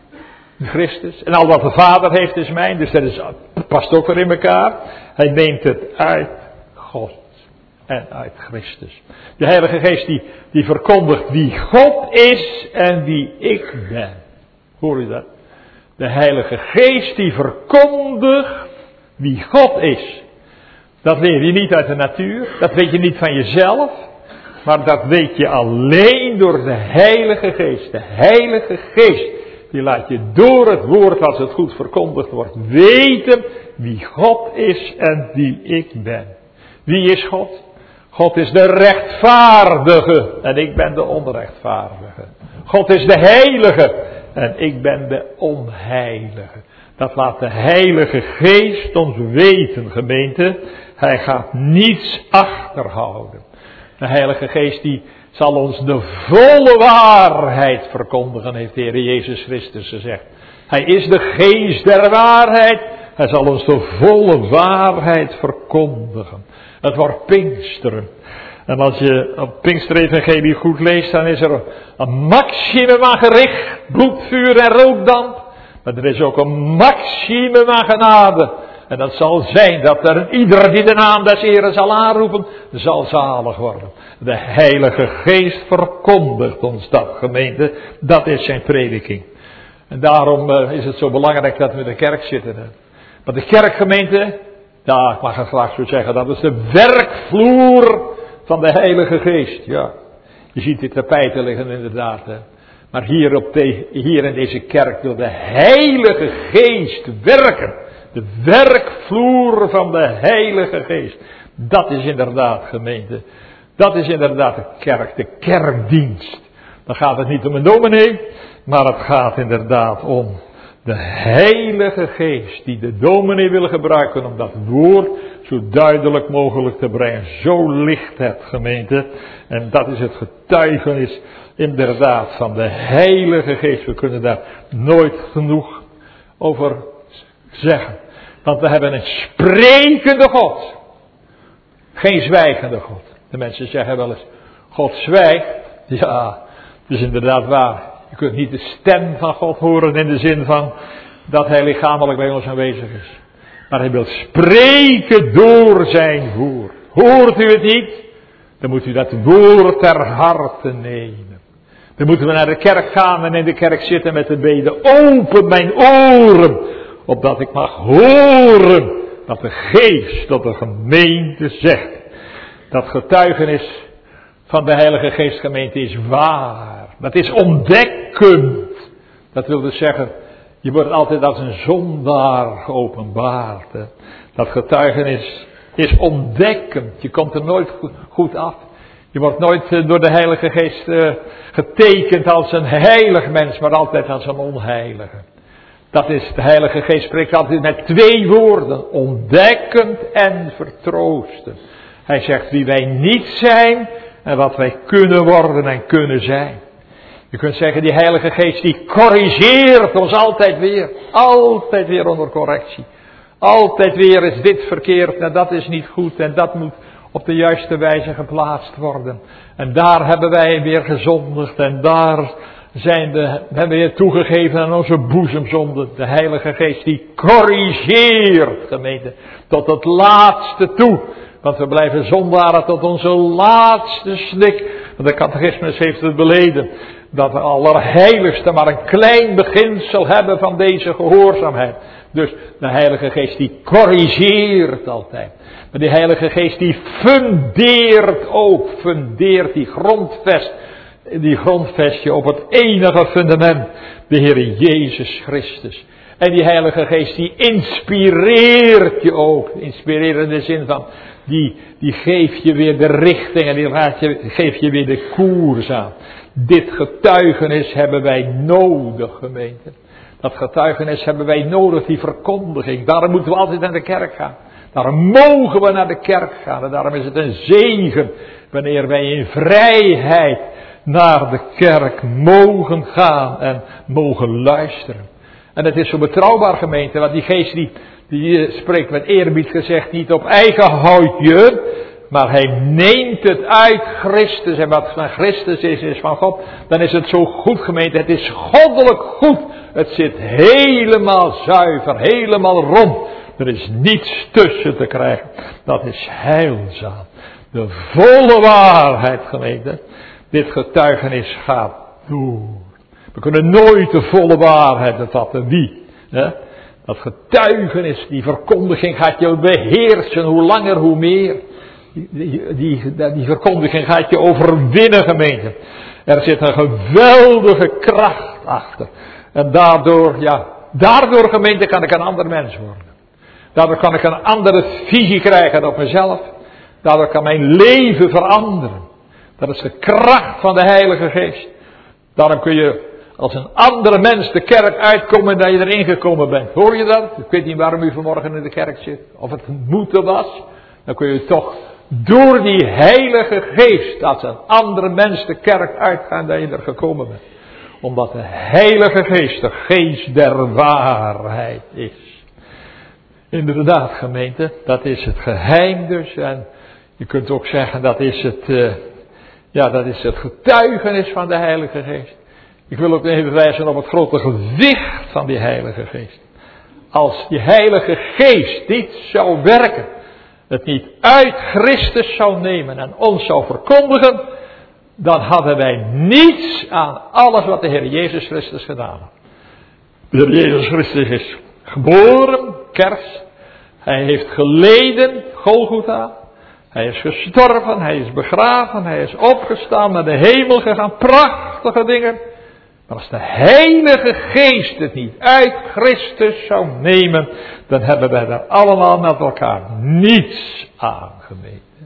Christus. En al wat de Vader heeft is mijn, dus dat is, past ook weer in elkaar. Hij neemt het uit God en uit Christus. De Heilige Geest die, die verkondigt wie God is en wie ik ben. Hoor u dat? De Heilige Geest die verkondigt wie God is. Dat leer je niet uit de natuur, dat weet je niet van jezelf, maar dat weet je alleen door de Heilige Geest. De Heilige Geest, die laat je door het woord, als het goed verkondigd wordt, weten wie God is en wie ik ben. Wie is God? God is de rechtvaardige en ik ben de onrechtvaardige. God is de heilige en ik ben de onheilige. Dat laat de Heilige Geest ons weten, gemeente. Hij gaat niets achterhouden. De Heilige Geest die zal ons de volle waarheid verkondigen, heeft de Heer Jezus Christus gezegd. Hij is de Geest der waarheid. Hij zal ons de volle waarheid verkondigen. Het wordt Pinksteren. En als je op Pinkster-evangelie goed leest, dan is er een maximum aan gericht, bloed, vuur en rookdamp. Maar er is ook een maximum aan genade. En dat zal zijn dat er ieder die de naam des Heren zal aanroepen, zal zalig worden. De Heilige Geest verkondigt ons dat, gemeente. Dat is zijn prediking. En daarom uh, is het zo belangrijk dat we in de kerk zitten. Hè. Maar de kerkgemeente, ja, ik mag het graag zo zeggen, dat is de werkvloer van de Heilige Geest. Ja, je ziet die tapijten liggen inderdaad. Hè. Maar hier, op de, hier in deze kerk wil de Heilige Geest werken. De werkvloer van de Heilige Geest. Dat is inderdaad, gemeente. Dat is inderdaad de kerk, de kerkdienst. Dan gaat het niet om een dominee, maar het gaat inderdaad om de Heilige Geest die de dominee wil gebruiken om dat woord zo duidelijk mogelijk te brengen. Zo ligt het, gemeente. En dat is het getuigenis inderdaad van de Heilige Geest. We kunnen daar nooit genoeg over zeggen. Want we hebben een sprekende God. Geen zwijgende God. De mensen zeggen wel eens, God zwijgt. Ja, dat is inderdaad waar. Je kunt niet de stem van God horen in de zin van dat hij lichamelijk bij ons aanwezig is. Maar hij wil spreken door zijn woord. Hoort u het niet? Dan moet u dat woord ter harte nemen. Dan moeten we naar de kerk gaan en in de kerk zitten met de bede. Open mijn oren, opdat ik mag horen wat de Geest tot de gemeente zegt. Dat getuigenis van de Heilige Geestgemeente is waar. Dat is ontdekkend. Dat wil dus zeggen, je wordt altijd als een zondaar geopenbaard. Hè. Dat getuigenis is ontdekkend. Je komt er nooit goed af. Je wordt nooit door de Heilige Geest uh, getekend als een heilig mens, maar altijd als een onheilige. Dat is, de Heilige Geest spreekt altijd met twee woorden. Ontdekkend en vertroosten. Hij zegt wie wij niet zijn en wat wij kunnen worden en kunnen zijn. Je kunt zeggen, die Heilige Geest die corrigeert ons altijd weer. Altijd weer onder correctie. Altijd weer is dit verkeerd en dat is niet goed en dat moet op de juiste wijze geplaatst worden. En daar hebben wij weer gezondigd en daar zijn de, hebben we weer toegegeven aan onze boezemzonde. De Heilige Geest die corrigeert, gemeente, tot het laatste toe. Want we blijven zondaren tot onze laatste snik. Want de catechismus heeft het beleden. Dat de Allerheiligste maar een klein beginsel hebben van deze gehoorzaamheid. Dus de Heilige Geest die corrigeert altijd. Maar die Heilige Geest die fundeert ook. Fundeert, die grondvest. Die grondvest je op het enige fundament. De Heer Jezus Christus. En die Heilige Geest die inspireert je ook. Inspireert in de zin van. Die, die geeft je weer de richting. En die raakt je, geeft je weer de koers aan. Dit getuigenis hebben wij nodig, gemeente. Dat getuigenis hebben wij nodig, die verkondiging. Daarom moeten we altijd naar de kerk gaan. Daarom mogen we naar de kerk gaan. En daarom is het een zegen wanneer wij in vrijheid naar de kerk mogen gaan en mogen luisteren. En het is zo betrouwbaar, gemeente, want die geest die, die spreekt met eerbied gezegd niet op eigen houtje, maar hij neemt het uit Christus. En wat van Christus is, is van God. Dan is het zo goed, gemeente. Het is goddelijk goed. Het zit helemaal zuiver, helemaal rond. Er is niets tussen te krijgen. Dat is heilzaam. De volle waarheid, gemeente. Dit getuigenis gaat door. We kunnen nooit de volle waarheid bevatten. Wie? Hè? Dat getuigenis, die verkondiging gaat je beheersen. Hoe langer, hoe meer. Die, die, die, die verkondiging gaat je overwinnen, gemeente. Er zit een geweldige kracht achter. En daardoor, ja, daardoor, gemeente, kan ik een ander mens worden. Daardoor kan ik een andere visie krijgen op mezelf. Daardoor kan mijn leven veranderen. Dat is de kracht van de Heilige Geest. Daarom kun je als een andere mens de kerk uitkomen dat je erin gekomen bent. Hoor je dat? Ik weet niet waarom u vanmorgen in de kerk zit. Of het moeten was. Dan kun je toch door die Heilige Geest als een andere mens de kerk uitgaan dat je er gekomen bent. Omdat de Heilige Geest de geest der waarheid is. Inderdaad, gemeente, dat is het geheim dus. En je kunt ook zeggen dat is het, uh, ja, dat is het getuigenis van de Heilige Geest. Ik wil ook even wijzen op het grote gewicht van die Heilige Geest. Als die Heilige Geest niet zou werken, het niet uit Christus zou nemen en ons zou verkondigen, dan hadden wij niets aan alles wat de Heer Jezus Christus gedaan had. De Heer Jezus Christus is geboren, kerst. Hij heeft geleden, Golgotha. Hij is gestorven, hij is begraven, hij is opgestaan, naar de hemel gegaan. Prachtige dingen. Maar als de Heilige Geest het niet uit Christus zou nemen, dan hebben wij daar allemaal met elkaar niets aan, gemeente.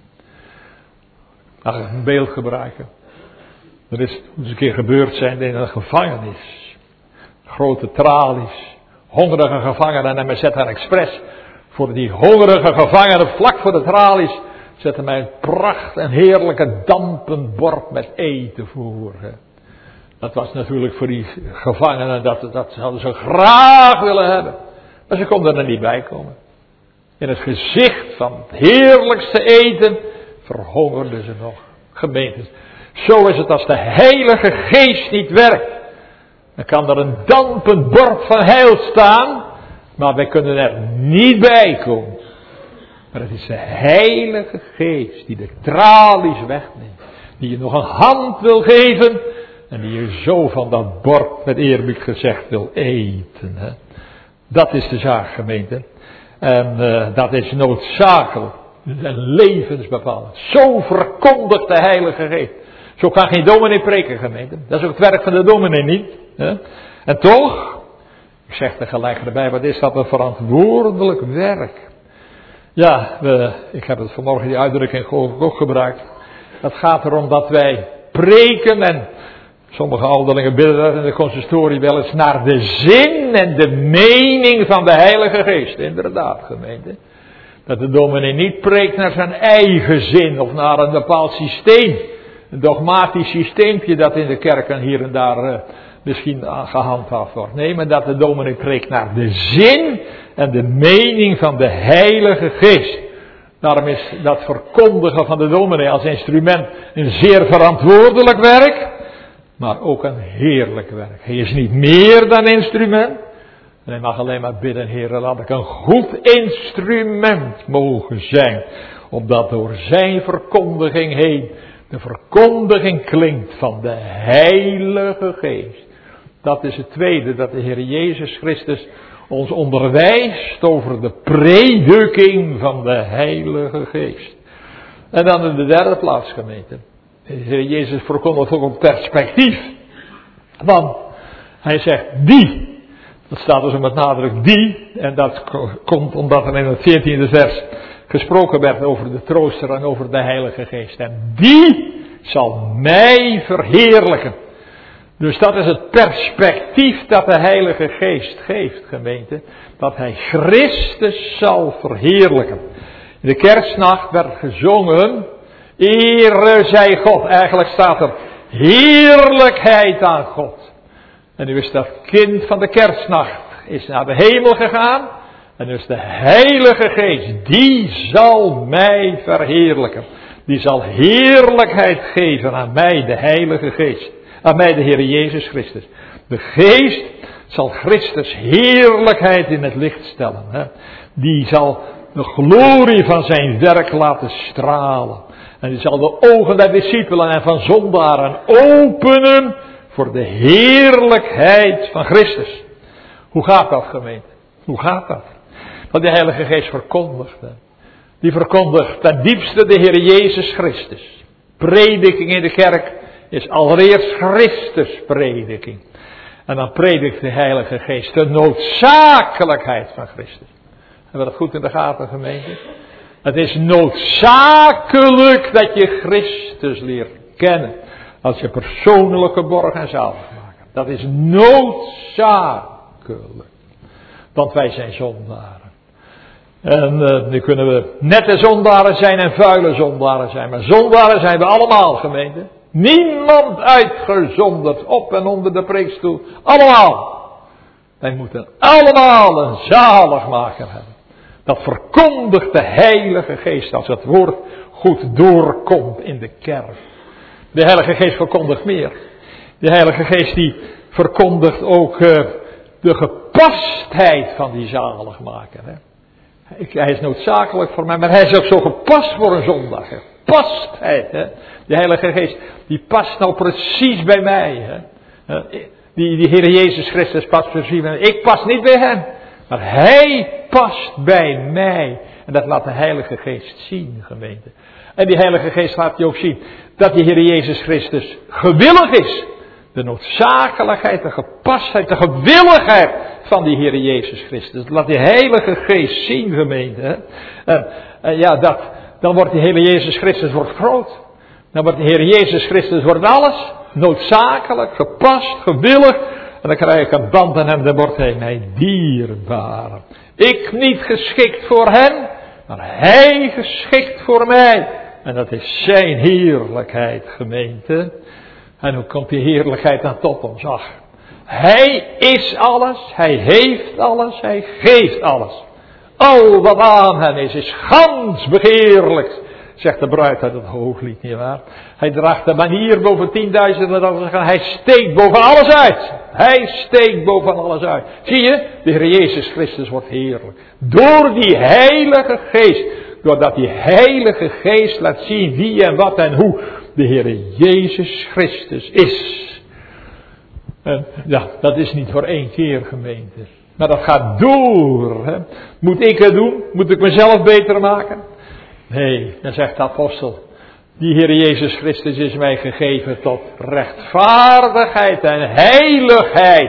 Mag ik een beeld gebruiken? Er is eens een keer gebeurd zijn in een gevangenis. Grote tralies, hongerige gevangenen en men zet een expres voor die hongerige gevangenen vlak voor de tralies. Zetten mij een pracht en heerlijke dampend bord met eten voor. Dat was natuurlijk voor die gevangenen, dat, dat hadden ze graag willen hebben. Maar ze konden er niet bij komen. In het gezicht van het heerlijkste eten verhongerden ze nog. Gemeentes. Zo is het als de Heilige Geest niet werkt. Dan kan er een dampend bord van heil staan, maar wij kunnen er niet bij komen. Maar het is de Heilige Geest die de tralies wegneemt. Die je nog een hand wil geven. En die je zo van dat bord met eerbied gezegd wil eten. Hè. Dat is de zaak, gemeente. En uh, dat is noodzakelijk. En levensbepalend. Zo verkondigt de Heilige Geest. Zo kan geen dominee preken, gemeente. Dat is ook het werk van de dominee niet. Hè? En toch, ik zeg tegelijk erbij, wat is dat een verantwoordelijk werk. Ja, we, ik heb het vanmorgen die uitdrukking ook gebruikt. Het gaat erom dat wij preken en sommige ouderlingen bidden dat in de consistorie wel eens naar de zin en de mening van de Heilige Geest. Inderdaad, gemeente. Dat de dominee niet preekt naar zijn eigen zin of naar een bepaald systeem. Een dogmatisch systeempje dat in de kerken hier en daar uh, misschien gehandhaafd wordt. Nee, maar dat de dominee preekt naar de zin en de mening van de Heilige Geest. Daarom is dat verkondigen van de dominee als instrument een zeer verantwoordelijk werk, maar ook een heerlijk werk. Hij is niet meer dan instrument. En hij mag alleen maar bidden, Heere, laat ik een goed instrument mogen zijn. Opdat door zijn verkondiging heen de verkondiging klinkt van de Heilige Geest. Dat is het tweede, dat de Heer Jezus Christus ons onderwijst over de prediking van de Heilige Geest. En dan in de derde plaats, gemeente. De Heer Jezus verkondigt ook een perspectief. Want hij zegt die. Dat staat dus met nadruk die. En dat komt omdat er in het veertiende vers gesproken werd over de trooster en over de Heilige Geest. En die zal mij verheerlijken. Dus dat is het perspectief dat de Heilige Geest geeft, gemeente. Dat hij Christus zal verheerlijken. In de kerstnacht werd gezongen, ere zij God. Eigenlijk staat er heerlijkheid aan God. En nu is dat kind van de kerstnacht is naar de hemel gegaan. En dus de Heilige Geest, die zal mij verheerlijken. Die zal heerlijkheid geven aan mij, de Heilige Geest. Aan mij, de Heer Jezus Christus. De Geest zal Christus heerlijkheid in het licht stellen. Hè. Die zal de glorie van zijn werk laten stralen. En die zal de ogen der discipelen en van zondaren openen voor de heerlijkheid van Christus. Hoe gaat dat, gemeente? Hoe gaat dat? Wat de Heilige Geest verkondigt. Hè. Die verkondigt ten diepste de Heer Jezus Christus. Prediking in de kerk is allereerst Christus prediking. En dan predikt de Heilige Geest de noodzakelijkheid van Christus. Hebben we dat goed in de gaten, gemeente? Het is noodzakelijk dat je Christus leert kennen. Als je persoonlijk geborgen en zalig maakt. Dat is noodzakelijk. Want wij zijn zondaren. En uh, nu kunnen we nette zondaren zijn en vuile zondaren zijn. Maar zondaren zijn we allemaal, gemeente. Niemand uitgezonderd op en onder de preekstoel. Allemaal. Wij moeten allemaal een zaligmaker hebben. Dat verkondigt de Heilige Geest als het woord goed doorkomt in de kerk. De Heilige Geest verkondigt meer. De Heilige Geest die verkondigt ook uh, de gepastheid van die zaligmaker. Hè. Hij is noodzakelijk voor mij, maar hij is ook zo gepast voor een zondag. Hè. Pastheid. Hè. De Heilige Geest die past nou precies bij mij. Hè. Die, die Heer Jezus Christus past precies bij mij. Ik pas niet bij hem. Maar hij past bij mij. En dat laat de Heilige Geest zien, gemeente. En die Heilige Geest laat je ook zien dat die Heer Jezus Christus gewillig is. De noodzakelijkheid, de gepastheid, de gewilligheid van die Heer Jezus Christus. Dat laat die Heilige Geest zien, gemeente. Hè? En, en ja, dat, dan wordt die Heer Jezus Christus wordt groot. Dan wordt de Heer Jezus Christus wordt alles. Noodzakelijk, gepast, gewillig. En dan krijg ik een band aan hem, dan wordt hij mij dierbaar. Ik niet geschikt voor hem, maar hij geschikt voor mij. En dat is zijn heerlijkheid, gemeente. En hoe komt die heerlijkheid dan tot ons? Ach, hij is alles, hij heeft alles, hij geeft alles. Al wat aan hem is, is gans begeerlijk. Zegt de bruid uit het Hooglied, nietwaar? Hij draagt de manier boven tienduizenden, hij steekt boven alles uit. Hij steekt boven alles uit. Zie je, de Heer Jezus Christus wordt heerlijk. Door die Heilige Geest, doordat die Heilige Geest laat zien wie en wat en hoe de Heer Jezus Christus is. En ja, dat is niet voor één keer, gemeente. Maar dat gaat door. Hè. Moet ik het doen? Moet ik mezelf beter maken? Nee, dan zegt de apostel, Die Heer Jezus Christus is mij gegeven tot rechtvaardigheid en heiligheid.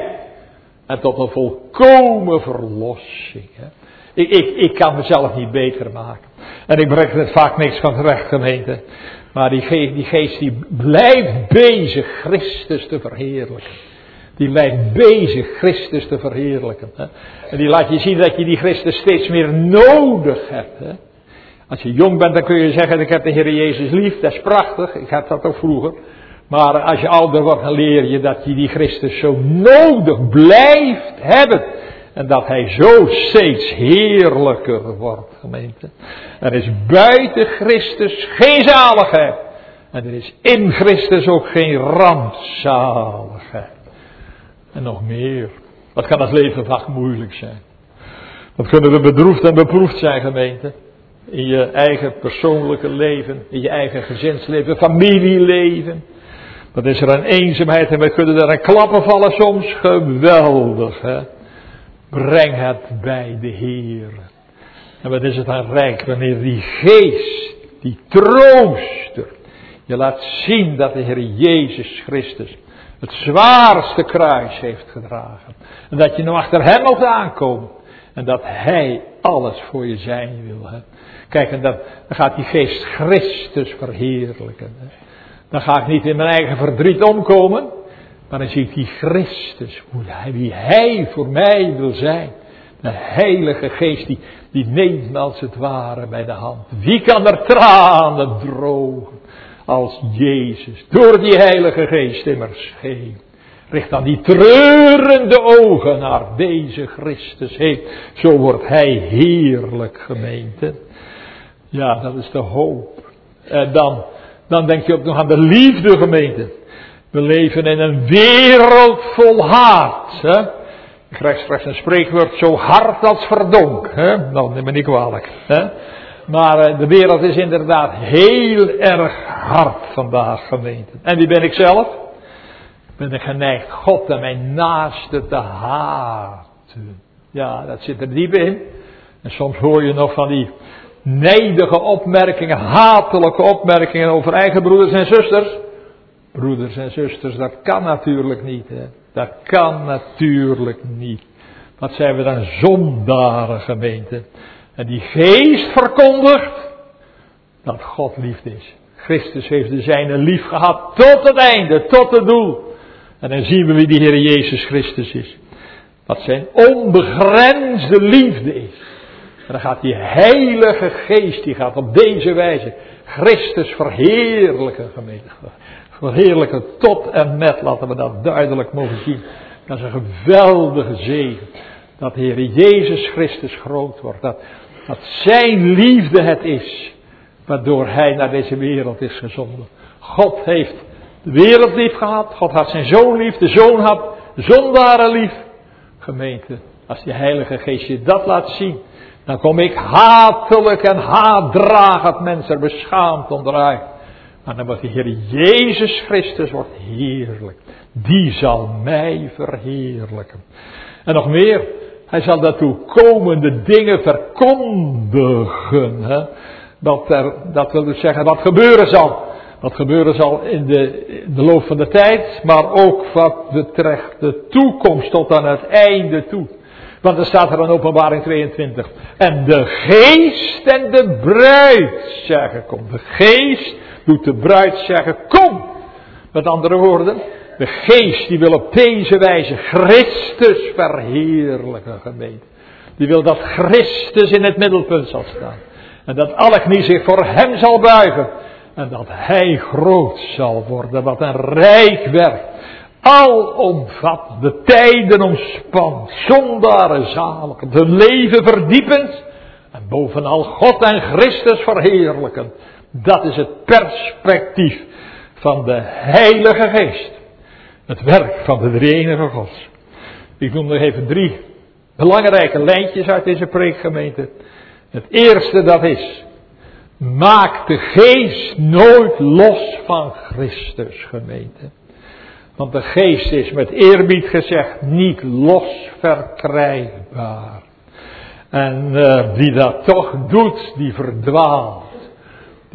En tot een volkomen verlossing. Hè. Ik, ik, ik kan mezelf niet beter maken. En ik breng er vaak niks van terecht, gemeente. Maar die geest, die geest die blijft bezig Christus te verheerlijken. Die blijft bezig Christus te verheerlijken. Hè. En die laat je zien dat je die Christus steeds meer nodig hebt. Hè. Als je jong bent, dan kun je zeggen, ik heb de Heer Jezus lief, dat is prachtig, ik had dat ook vroeger. Maar als je ouder wordt, dan leer je dat je die Christus zo nodig blijft hebben. En dat hij zo steeds heerlijker wordt, gemeente. Er is buiten Christus geen zaligheid. En er is in Christus ook geen rampzaligheid. En nog meer. Wat kan het leven vaak moeilijk zijn. Wat kunnen we bedroefd en beproefd zijn, gemeente. In je eigen persoonlijke leven, in je eigen gezinsleven, familieleven. Wat is er een eenzaamheid en we kunnen er een klappen vallen soms. Geweldig, hè. Breng het bij de Heer. En wat is het dan rijk wanneer die geest, die trooster, je laat zien dat de Heer Jezus Christus het zwaarste kruis heeft gedragen. En dat je nou achter hem moet aankomen. En dat hij alles voor je zijn wil. Hè. Kijk, en dan, dan gaat die geest Christus verheerlijken. Hè. Dan ga ik niet in mijn eigen verdriet omkomen. Maar dan zie ik die Christus, hoe hij, wie hij voor mij wil zijn. De Heilige Geest, die, die neemt me als het ware bij de hand. Wie kan er tranen drogen als Jezus? Door die Heilige Geest immers heen. Richt dan die treurende ogen naar deze Christus heen. Zo wordt hij heerlijk, gemeente. Ja, dat is de hoop. En dan, dan denk je ook nog aan de liefde, gemeente. We leven in een wereld vol haat. Hè? Ik krijg straks een spreekwoord zo hard als verdonk. Hè? Nou, neem me niet kwalijk. Hè? Maar uh, de wereld is inderdaad heel erg hard vandaag, gemeente. En wie ben ik zelf? Ik ben geneigd God en mijn naaste te haten. Ja, dat zit er diep in. En soms hoor je nog van die nijdige opmerkingen, hatelijke opmerkingen over eigen broeders en zusters. Broeders en zusters, dat kan natuurlijk niet. Hè? Dat kan natuurlijk niet. Wat zijn we dan zondaren, gemeente. En die geest verkondigt dat God liefde is. Christus heeft de zijne lief gehad tot het einde, tot het doel. En dan zien we wie die Heer Jezus Christus is. Wat zijn onbegrensde liefde is. En dan gaat die Heilige Geest, die gaat op deze wijze Christus verheerlijken, gemeente. Verheerlijken tot en met, laten we dat duidelijk mogen zien. Dat is een geweldige zegen. Dat de Heer Jezus Christus groot wordt. Dat, dat zijn liefde het is. Waardoor hij naar deze wereld is gezonden. God heeft de wereld lief gehad. God had zijn zoon lief. De zoon had de zondaren lief. Gemeente, als die Heilige Geest je dat laat zien. Dan kom ik hatelijk en haatdragend mensen beschaamd onderuit. Maar dan wordt de Heer Jezus Christus wordt heerlijk. Die zal mij verheerlijken. En nog meer. Hij zal daartoe komende dingen verkondigen. Hè? Dat, er, dat wil dus zeggen wat gebeuren zal. Wat gebeuren zal in de, in de loop van de tijd. Maar ook wat betreft de toekomst tot aan het einde toe. Want er staat er in Openbaring tweeëntwintig. En de geest en de bruid zeggen kom. De geest doet de bruid zeggen kom. Met andere woorden. De geest die wil op deze wijze Christus verheerlijken, gemeente. Die wil dat Christus in het middelpunt zal staan. En dat alle knie zich voor hem zal buigen. En dat hij groot zal worden. Wat een rijk werk. Alomvat, de tijden omspant, zondaren zalig, de leven verdiepend. En bovenal God en Christus verheerlijkend. Dat is het perspectief van de Heilige Geest. Het werk van de drie-enige God. Ik noem nog even drie belangrijke lijntjes uit deze preekgemeente. Het eerste dat is. Maak de geest nooit los van Christus, gemeente. Want de geest is met eerbied gezegd niet los verkrijgbaar. En uh, wie dat toch doet, die verdwaalt.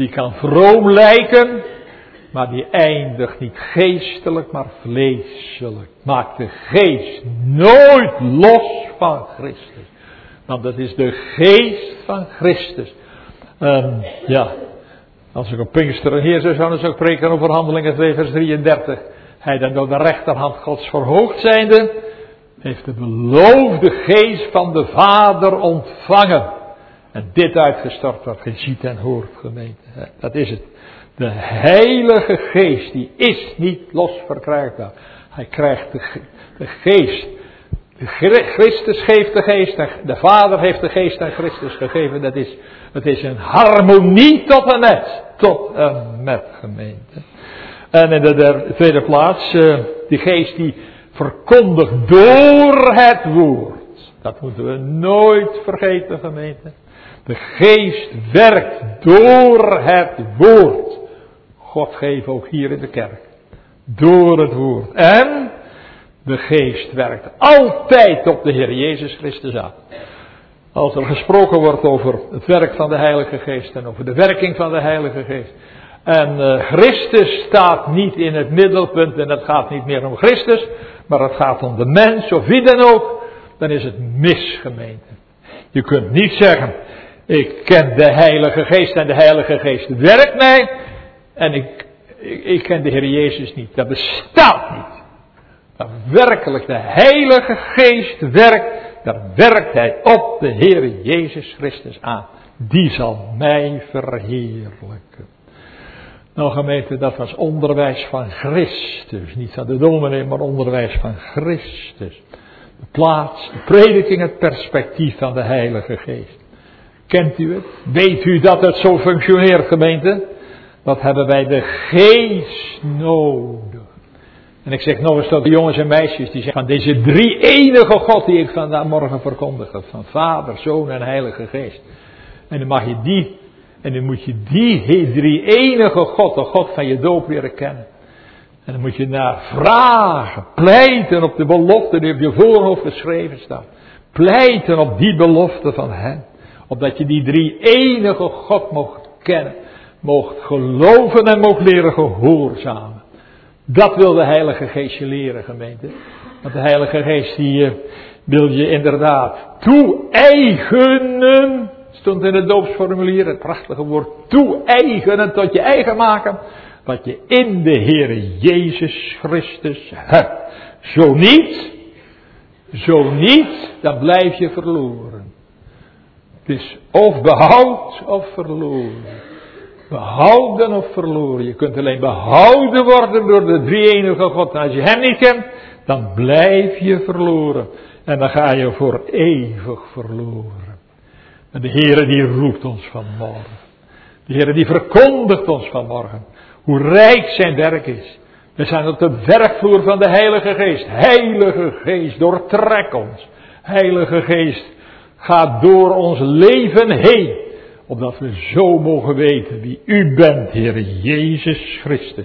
Die kan vroom lijken, maar die eindigt niet geestelijk, maar vleeselijk. Maakt de geest nooit los van Christus. Want dat is de geest van Christus. Um, ja, als ik op Pinksteren Heer zou, dan zou ik preken over Handelingen twee vers drieëndertig. Hij dan door de rechterhand Gods verhoogd zijnde, heeft de beloofde geest van de Vader ontvangen. En dit uitgestort wat je ziet en hoort, gemeente. Dat is het. De Heilige Geest, die is niet los verkrijgbaar. Hij krijgt de, de Geest. De Christus geeft de Geest. De Vader heeft de Geest aan Christus gegeven. Dat is, het is een harmonie tot en met. Tot en met, gemeente. En in de, de tweede plaats, uh, die Geest die verkondigt door het woord. Dat moeten we nooit vergeten, gemeente. De Geest werkt door het woord. God geeft ook hier in de kerk. Door het woord. En de Geest werkt altijd op de Heer Jezus Christus aan. Als er gesproken wordt over het werk van de Heilige Geest en over de werking van de Heilige Geest. En uh, Christus staat niet in het middelpunt en het gaat niet meer om Christus, maar het gaat om de mens of wie dan ook. Dan is het mis, gemeente. Je kunt niet zeggen, ik ken de Heilige Geest en de Heilige Geest werkt mij. En ik, ik, ik ken de Heer Jezus niet. Dat bestaat niet. Maar werkelijk de Heilige Geest werkt. Daar werkt Hij op de Heer Jezus Christus aan. Die zal mij verheerlijken. Nou gemeente, dat was onderwijs van Christus. Niet van de dominee, maar onderwijs van Christus. De plaats, de prediking, het perspectief van de Heilige Geest. Kent u het? Weet u dat het zo functioneert, gemeente? Wat hebben wij de Geest nodig? En ik zeg nog eens tot de jongens en meisjes die zeggen van deze drie enige God die ik vandaag morgen verkondig heb. Van Vader, Zoon en Heilige Geest. En dan mag je die, en dan moet je die drie enige God, de God van je doop leren kennen. En dan moet je naar vragen, pleiten op de belofte die op je voorhoofd geschreven staat. Pleiten op die belofte van Hem. Opdat je die drie enige God mocht kennen. Mocht geloven en mocht leren gehoorzamen. Dat wil de Heilige Geest je leren, gemeente. Want de Heilige Geest die uh, wil je inderdaad toe-eigenen. Stond in het doopsformulier, het prachtige woord toe-eigenen, tot je eigen maken. Wat je in de Heer Jezus Christus hebt. Zo niet, zo niet, dan blijf je verloren. Het is of behoud of verloren. Behouden of verloren. Je kunt alleen behouden worden door de drie enige God. En als je Hem niet kent, dan blijf je verloren. En dan ga je voor eeuwig verloren. En de Heere die roept ons vanmorgen. De Heere die verkondigt ons vanmorgen. Hoe rijk zijn werk is. We zijn op de werkvloer van de Heilige Geest. Heilige Geest, doortrek ons. Heilige Geest, ga door ons leven heen. Opdat we zo mogen weten wie u bent, Heer Jezus Christus.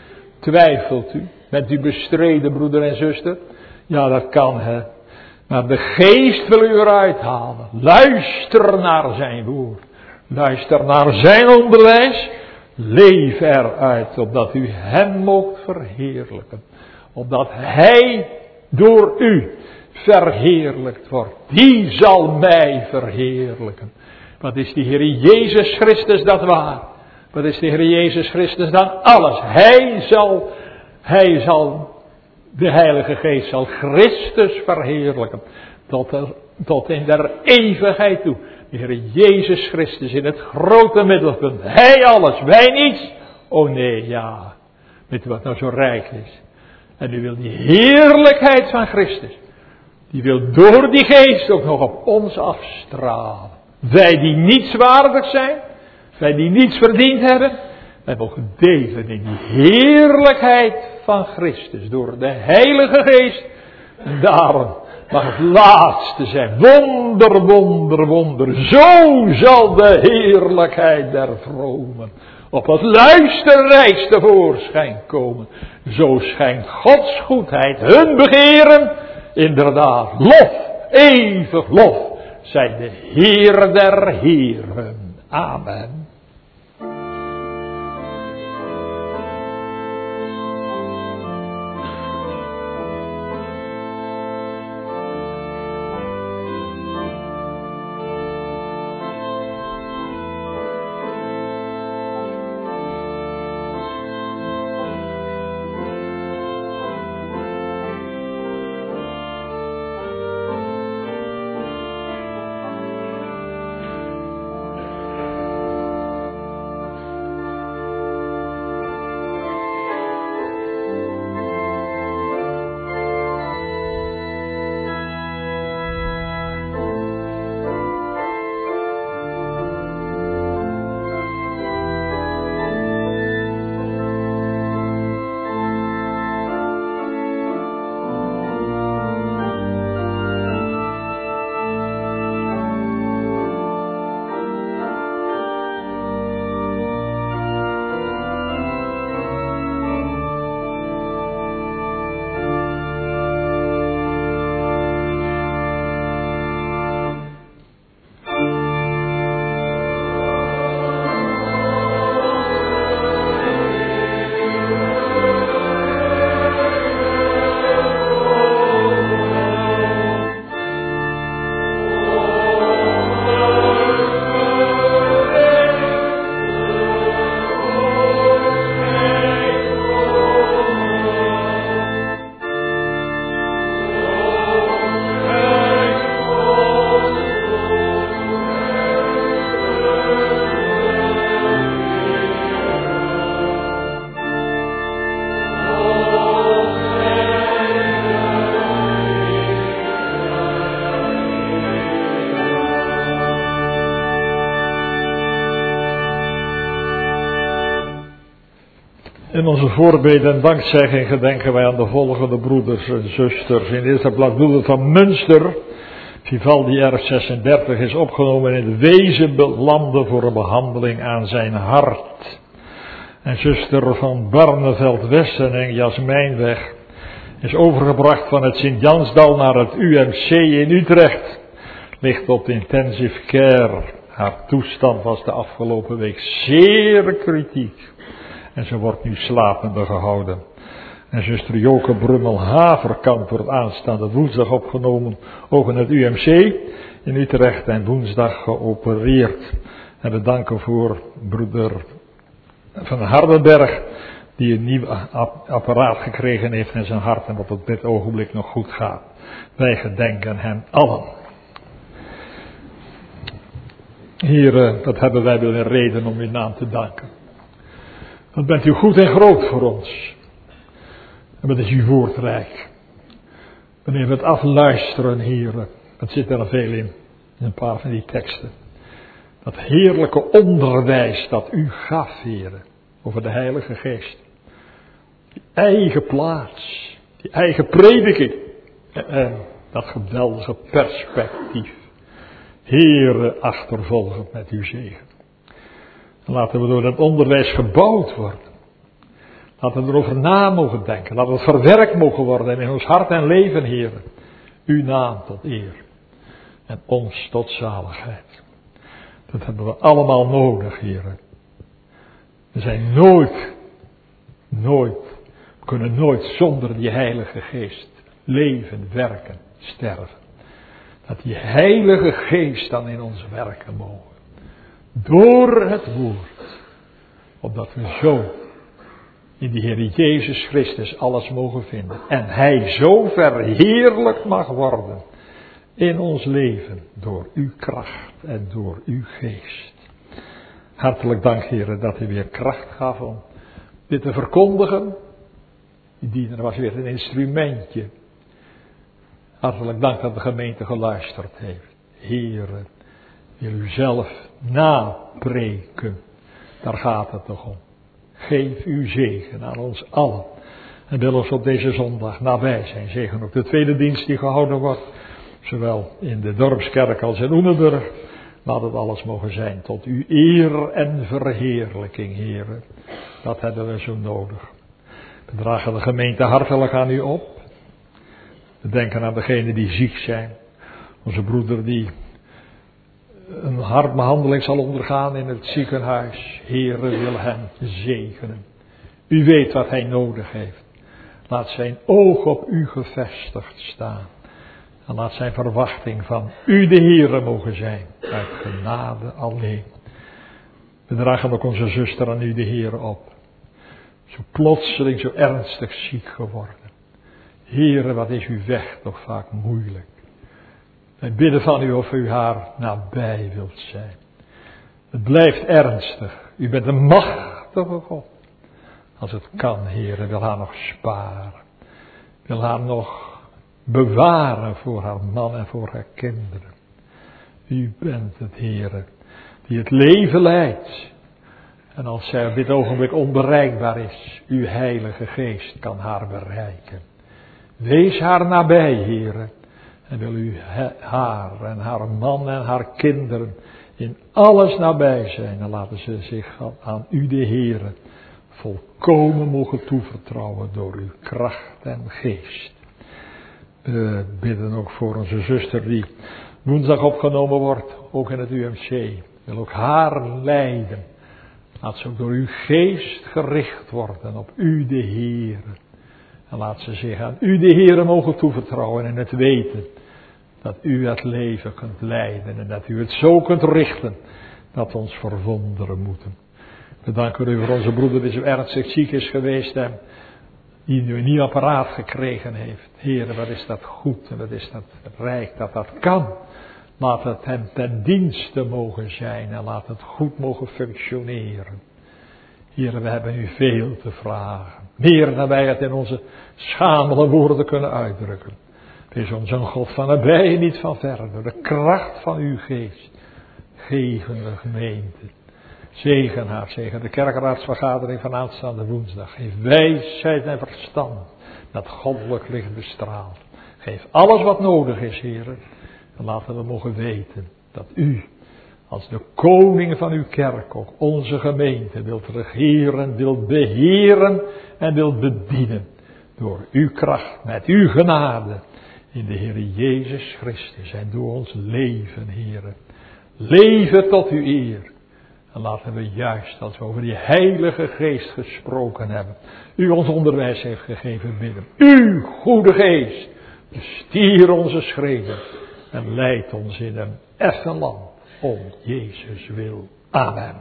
Twijfelt u? Bent u bestreden, broeder en zuster? Ja, dat kan, hè. Maar de Geest wil u eruit halen. Luister naar zijn woord. Luister naar zijn onderwijs. Leef eruit, opdat u Hem moogt verheerlijken. Opdat Hij door u verheerlijkt wordt. Die zal mij verheerlijken. Wat is de Heer Jezus Christus dat waar? Wat is de Heer Jezus Christus dan alles? Hij zal, Hij zal, de Heilige Geest zal Christus verheerlijken. Tot, er, tot in der eeuwigheid toe. De Heer Jezus Christus in het grote middelpunt. Hij alles, wij niets. Oh nee, ja. Weet u wat nou zo rijk is? En u wil die heerlijkheid van Christus. Die wil door die Geest ook nog op ons afstralen. Wij die niets waardig zijn. Wij die niets verdiend hebben. Wij mogen delen in die heerlijkheid van Christus. Door de Heilige Geest. En daarom mag het laatste zijn. Wonder, wonder, wonder. Zo zal de heerlijkheid der vromen op het luisterrijks tevoorschijn komen. Zo schijnt Gods goedheid hun begeren. Inderdaad, lof, eeuwig lof, zij de Heer der Heeren. Amen. In onze voorbeden en dankzegging gedenken wij aan de volgende broeders en zusters. In de eerste plaats broeder van Münster. Vivaldi R zesendertig is opgenomen in het Wezenlanden voor een behandeling aan zijn hart. En zuster van Barneveld-Westen en Jasmijnweg is overgebracht van het Sint-Jansdal naar het U M C in Utrecht. Ligt op de intensive care. Haar toestand was de afgelopen week zeer kritiek. En ze wordt nu slapende gehouden. En zuster Joke Brummel-Haverkamp wordt aanstaande woensdag opgenomen. Ook in het U M C in Utrecht en woensdag geopereerd. En we danken voor broeder Van Hardenberg, die een nieuw apparaat gekregen heeft in zijn hart en dat op dit ogenblik nog goed gaat. Wij gedenken hen allen. Hier, dat hebben wij wel een reden om uw naam te danken. Wat bent u goed en groot voor ons. En wat is uw woord rijk. Wanneer we het afluisteren, heren, wat zit er veel in, in een paar van die teksten. Dat heerlijke onderwijs dat u gaf, heren, over de Heilige Geest. Die eigen plaats, die eigen prediking en, en dat geweldige perspectief. Heren, achtervolgend met uw zegen. En laten we door dat onderwijs gebouwd worden. Laten we erover na mogen denken. Laten we het verwerkt mogen worden in ons hart en leven, heren. Uw naam tot eer. En ons tot zaligheid. Dat hebben we allemaal nodig, heren. We zijn nooit, nooit, we kunnen nooit zonder die Heilige Geest leven, werken, sterven. Dat die Heilige Geest dan in ons werken mogen. Door het woord. Opdat we zo in die Heer Jezus Christus alles mogen vinden. En Hij zo verheerlijk mag worden in ons leven. Door uw kracht en door uw geest. Hartelijk dank, Heer, dat u weer kracht gaf om dit te verkondigen. Die diener was weer een instrumentje. Hartelijk dank dat de gemeente geluisterd heeft. Heere, wil u zelf napreken. Daar gaat het toch om. Geef uw zegen aan ons allen. En wil ons op deze zondag nabij zijn. Zegen op de tweede dienst die gehouden wordt. Zowel in de dorpskerk als in Oenenburg. Laat het alles mogen zijn tot uw eer en verheerlijking, Heere. Dat hebben we zo nodig. We dragen de gemeente hartelijk aan u op. We denken aan degenen die ziek zijn. Onze broeder die een hartbehandeling zal ondergaan in het ziekenhuis. Heere, wil hem zegenen. U weet wat hij nodig heeft. Laat zijn oog op u gevestigd staan. En laat zijn verwachting van u de Heere mogen zijn. Uit genade alleen. We dragen ook onze zuster aan u de Heere op. Zo plotseling, zo ernstig ziek geworden. Heere, wat is uw weg toch vaak moeilijk. Wij bidden van u of u haar nabij wilt zijn. Het blijft ernstig. U bent een machtige God. Als het kan, Heere, wil haar nog sparen. Wil haar nog bewaren voor haar man en voor haar kinderen. U bent het, Heere, die het leven leidt. En als zij op dit ogenblik onbereikbaar is, uw Heilige Geest kan haar bereiken. Wees haar nabij, Heere. En wil u haar en haar man en haar kinderen in alles nabij zijn. En laten ze zich aan u de Heere volkomen mogen toevertrouwen door uw kracht en geest. We bidden ook voor onze zuster die woensdag opgenomen wordt, ook in het U M C. Wil ook haar leiden. Laat ze ook door uw geest gericht worden op u de Heere. En laat ze zich aan u de Heere mogen toevertrouwen en het weten dat u het leven kunt leiden en dat u het zo kunt richten dat ons verwonderen moeten. We danken u voor onze broeder die zo ernstig ziek is geweest en die nu een nieuw apparaat gekregen heeft. Heere, wat is dat goed en wat is dat rijk dat dat kan. Laat het hem ten dienste mogen zijn en laat het goed mogen functioneren. Heere, we hebben u veel te vragen. Meer dan wij het in onze schamele woorden kunnen uitdrukken. Wees ons een God van nabij en niet van verre. Door de kracht van uw geest. Geven de gemeente. Zegen haar, zegen de kerkraadsvergadering van aanstaande woensdag. Geef wijsheid en verstand dat goddelijk licht bestraalt. Geef alles wat nodig is, Heer. En laten we mogen weten dat u als de koning van uw kerk ook onze gemeente wilt regeren, wilt beheren en wilt bedienen. Door uw kracht, met uw genade in de Heer Jezus Christus en door ons leven, Heer. Leven tot uw eer. En laten we juist, als we over die Heilige Geest gesproken hebben, u ons onderwijs heeft gegeven bidden. Uw goede Geest, bestier onze schreden en leid ons in een effen land om Jezus wil. Amen.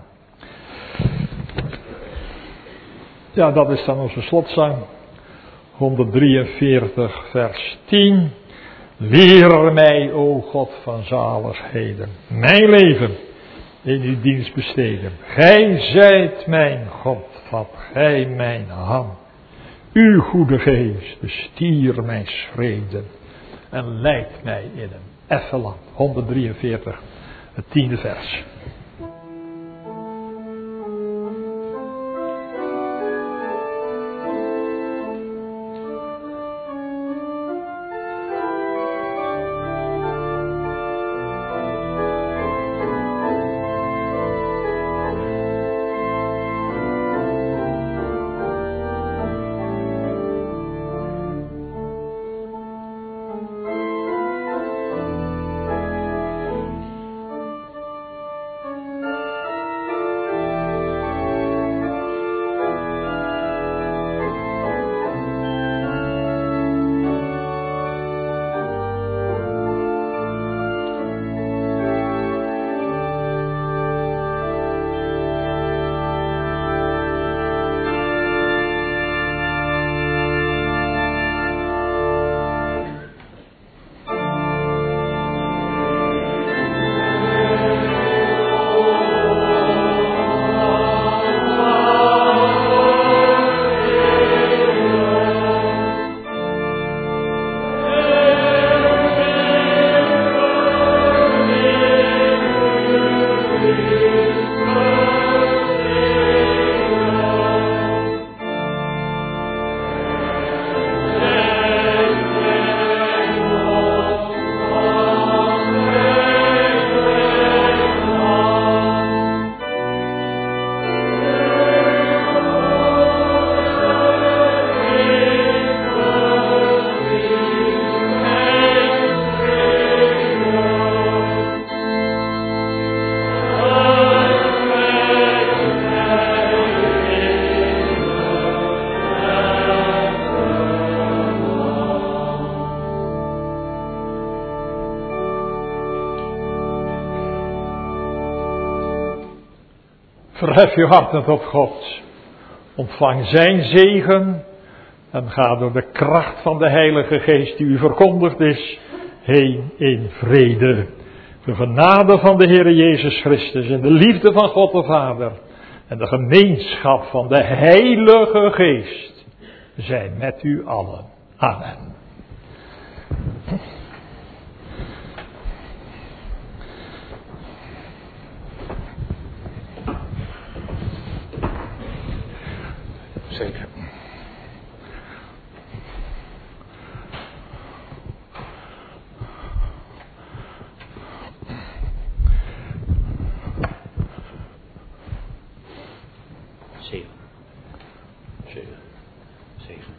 Ja, dat is dan onze slotzang. honderddrieënveertig vers tien. Leer mij, o God van zaligheden, mijn leven in uw dienst besteden. Gij zijt mijn God, vat gij mijn hand. Uw goede geest bestier mijn schreden en leidt mij in een effen land. honderddrieënveertig, het tiende vers. Verhef je harten tot God. Ontvang zijn zegen. En ga door de kracht van de Heilige Geest die u verkondigd is, heen in vrede. De genade van de Heer Jezus Christus en de liefde van God de Vader en de gemeenschap van de Heilige Geest zijn met u allen. Amen. Zeker. Zeven. Zeven. Zeven.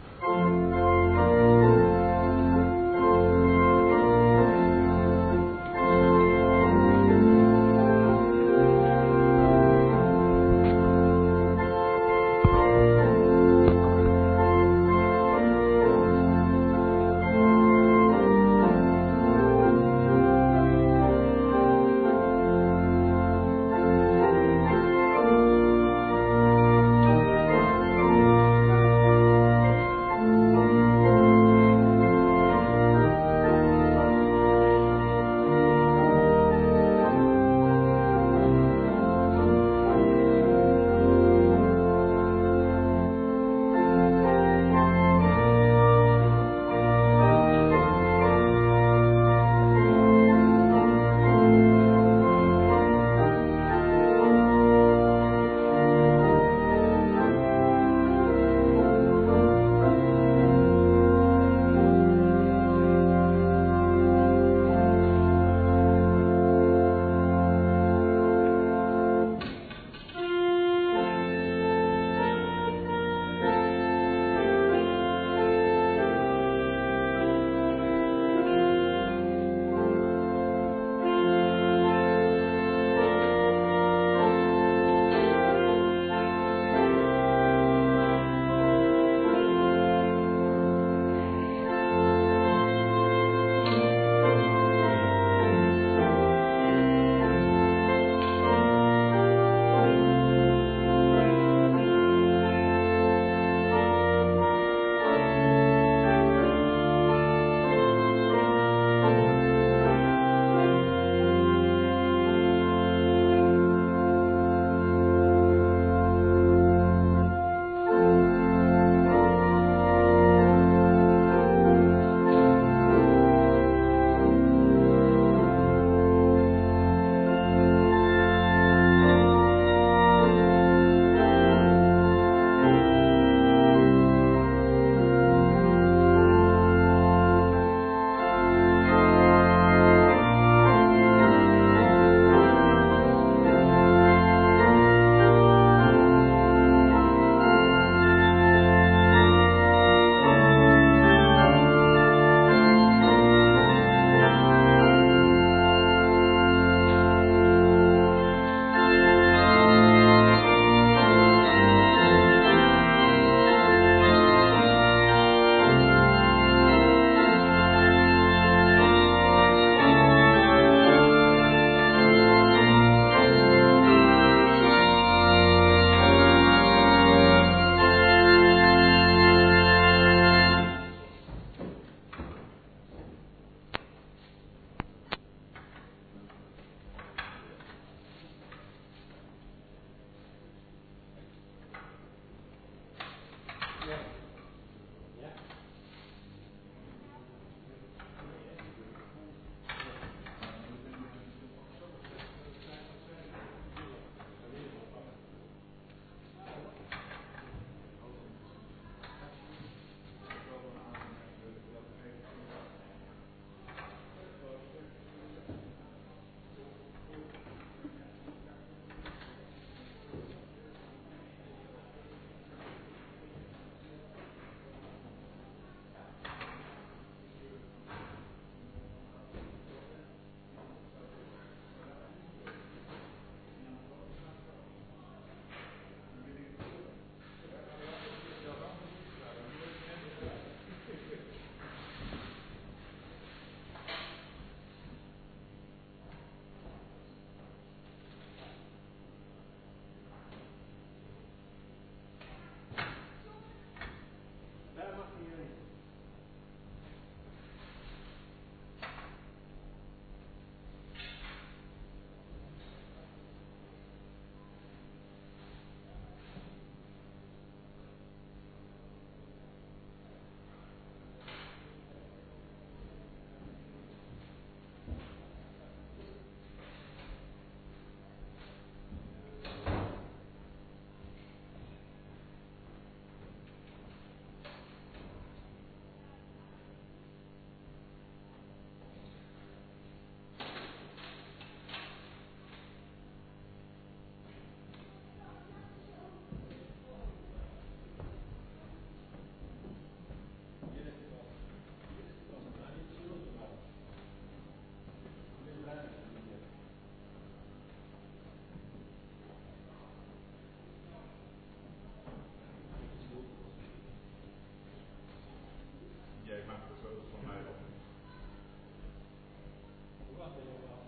Jij maakt de foto's van mij op.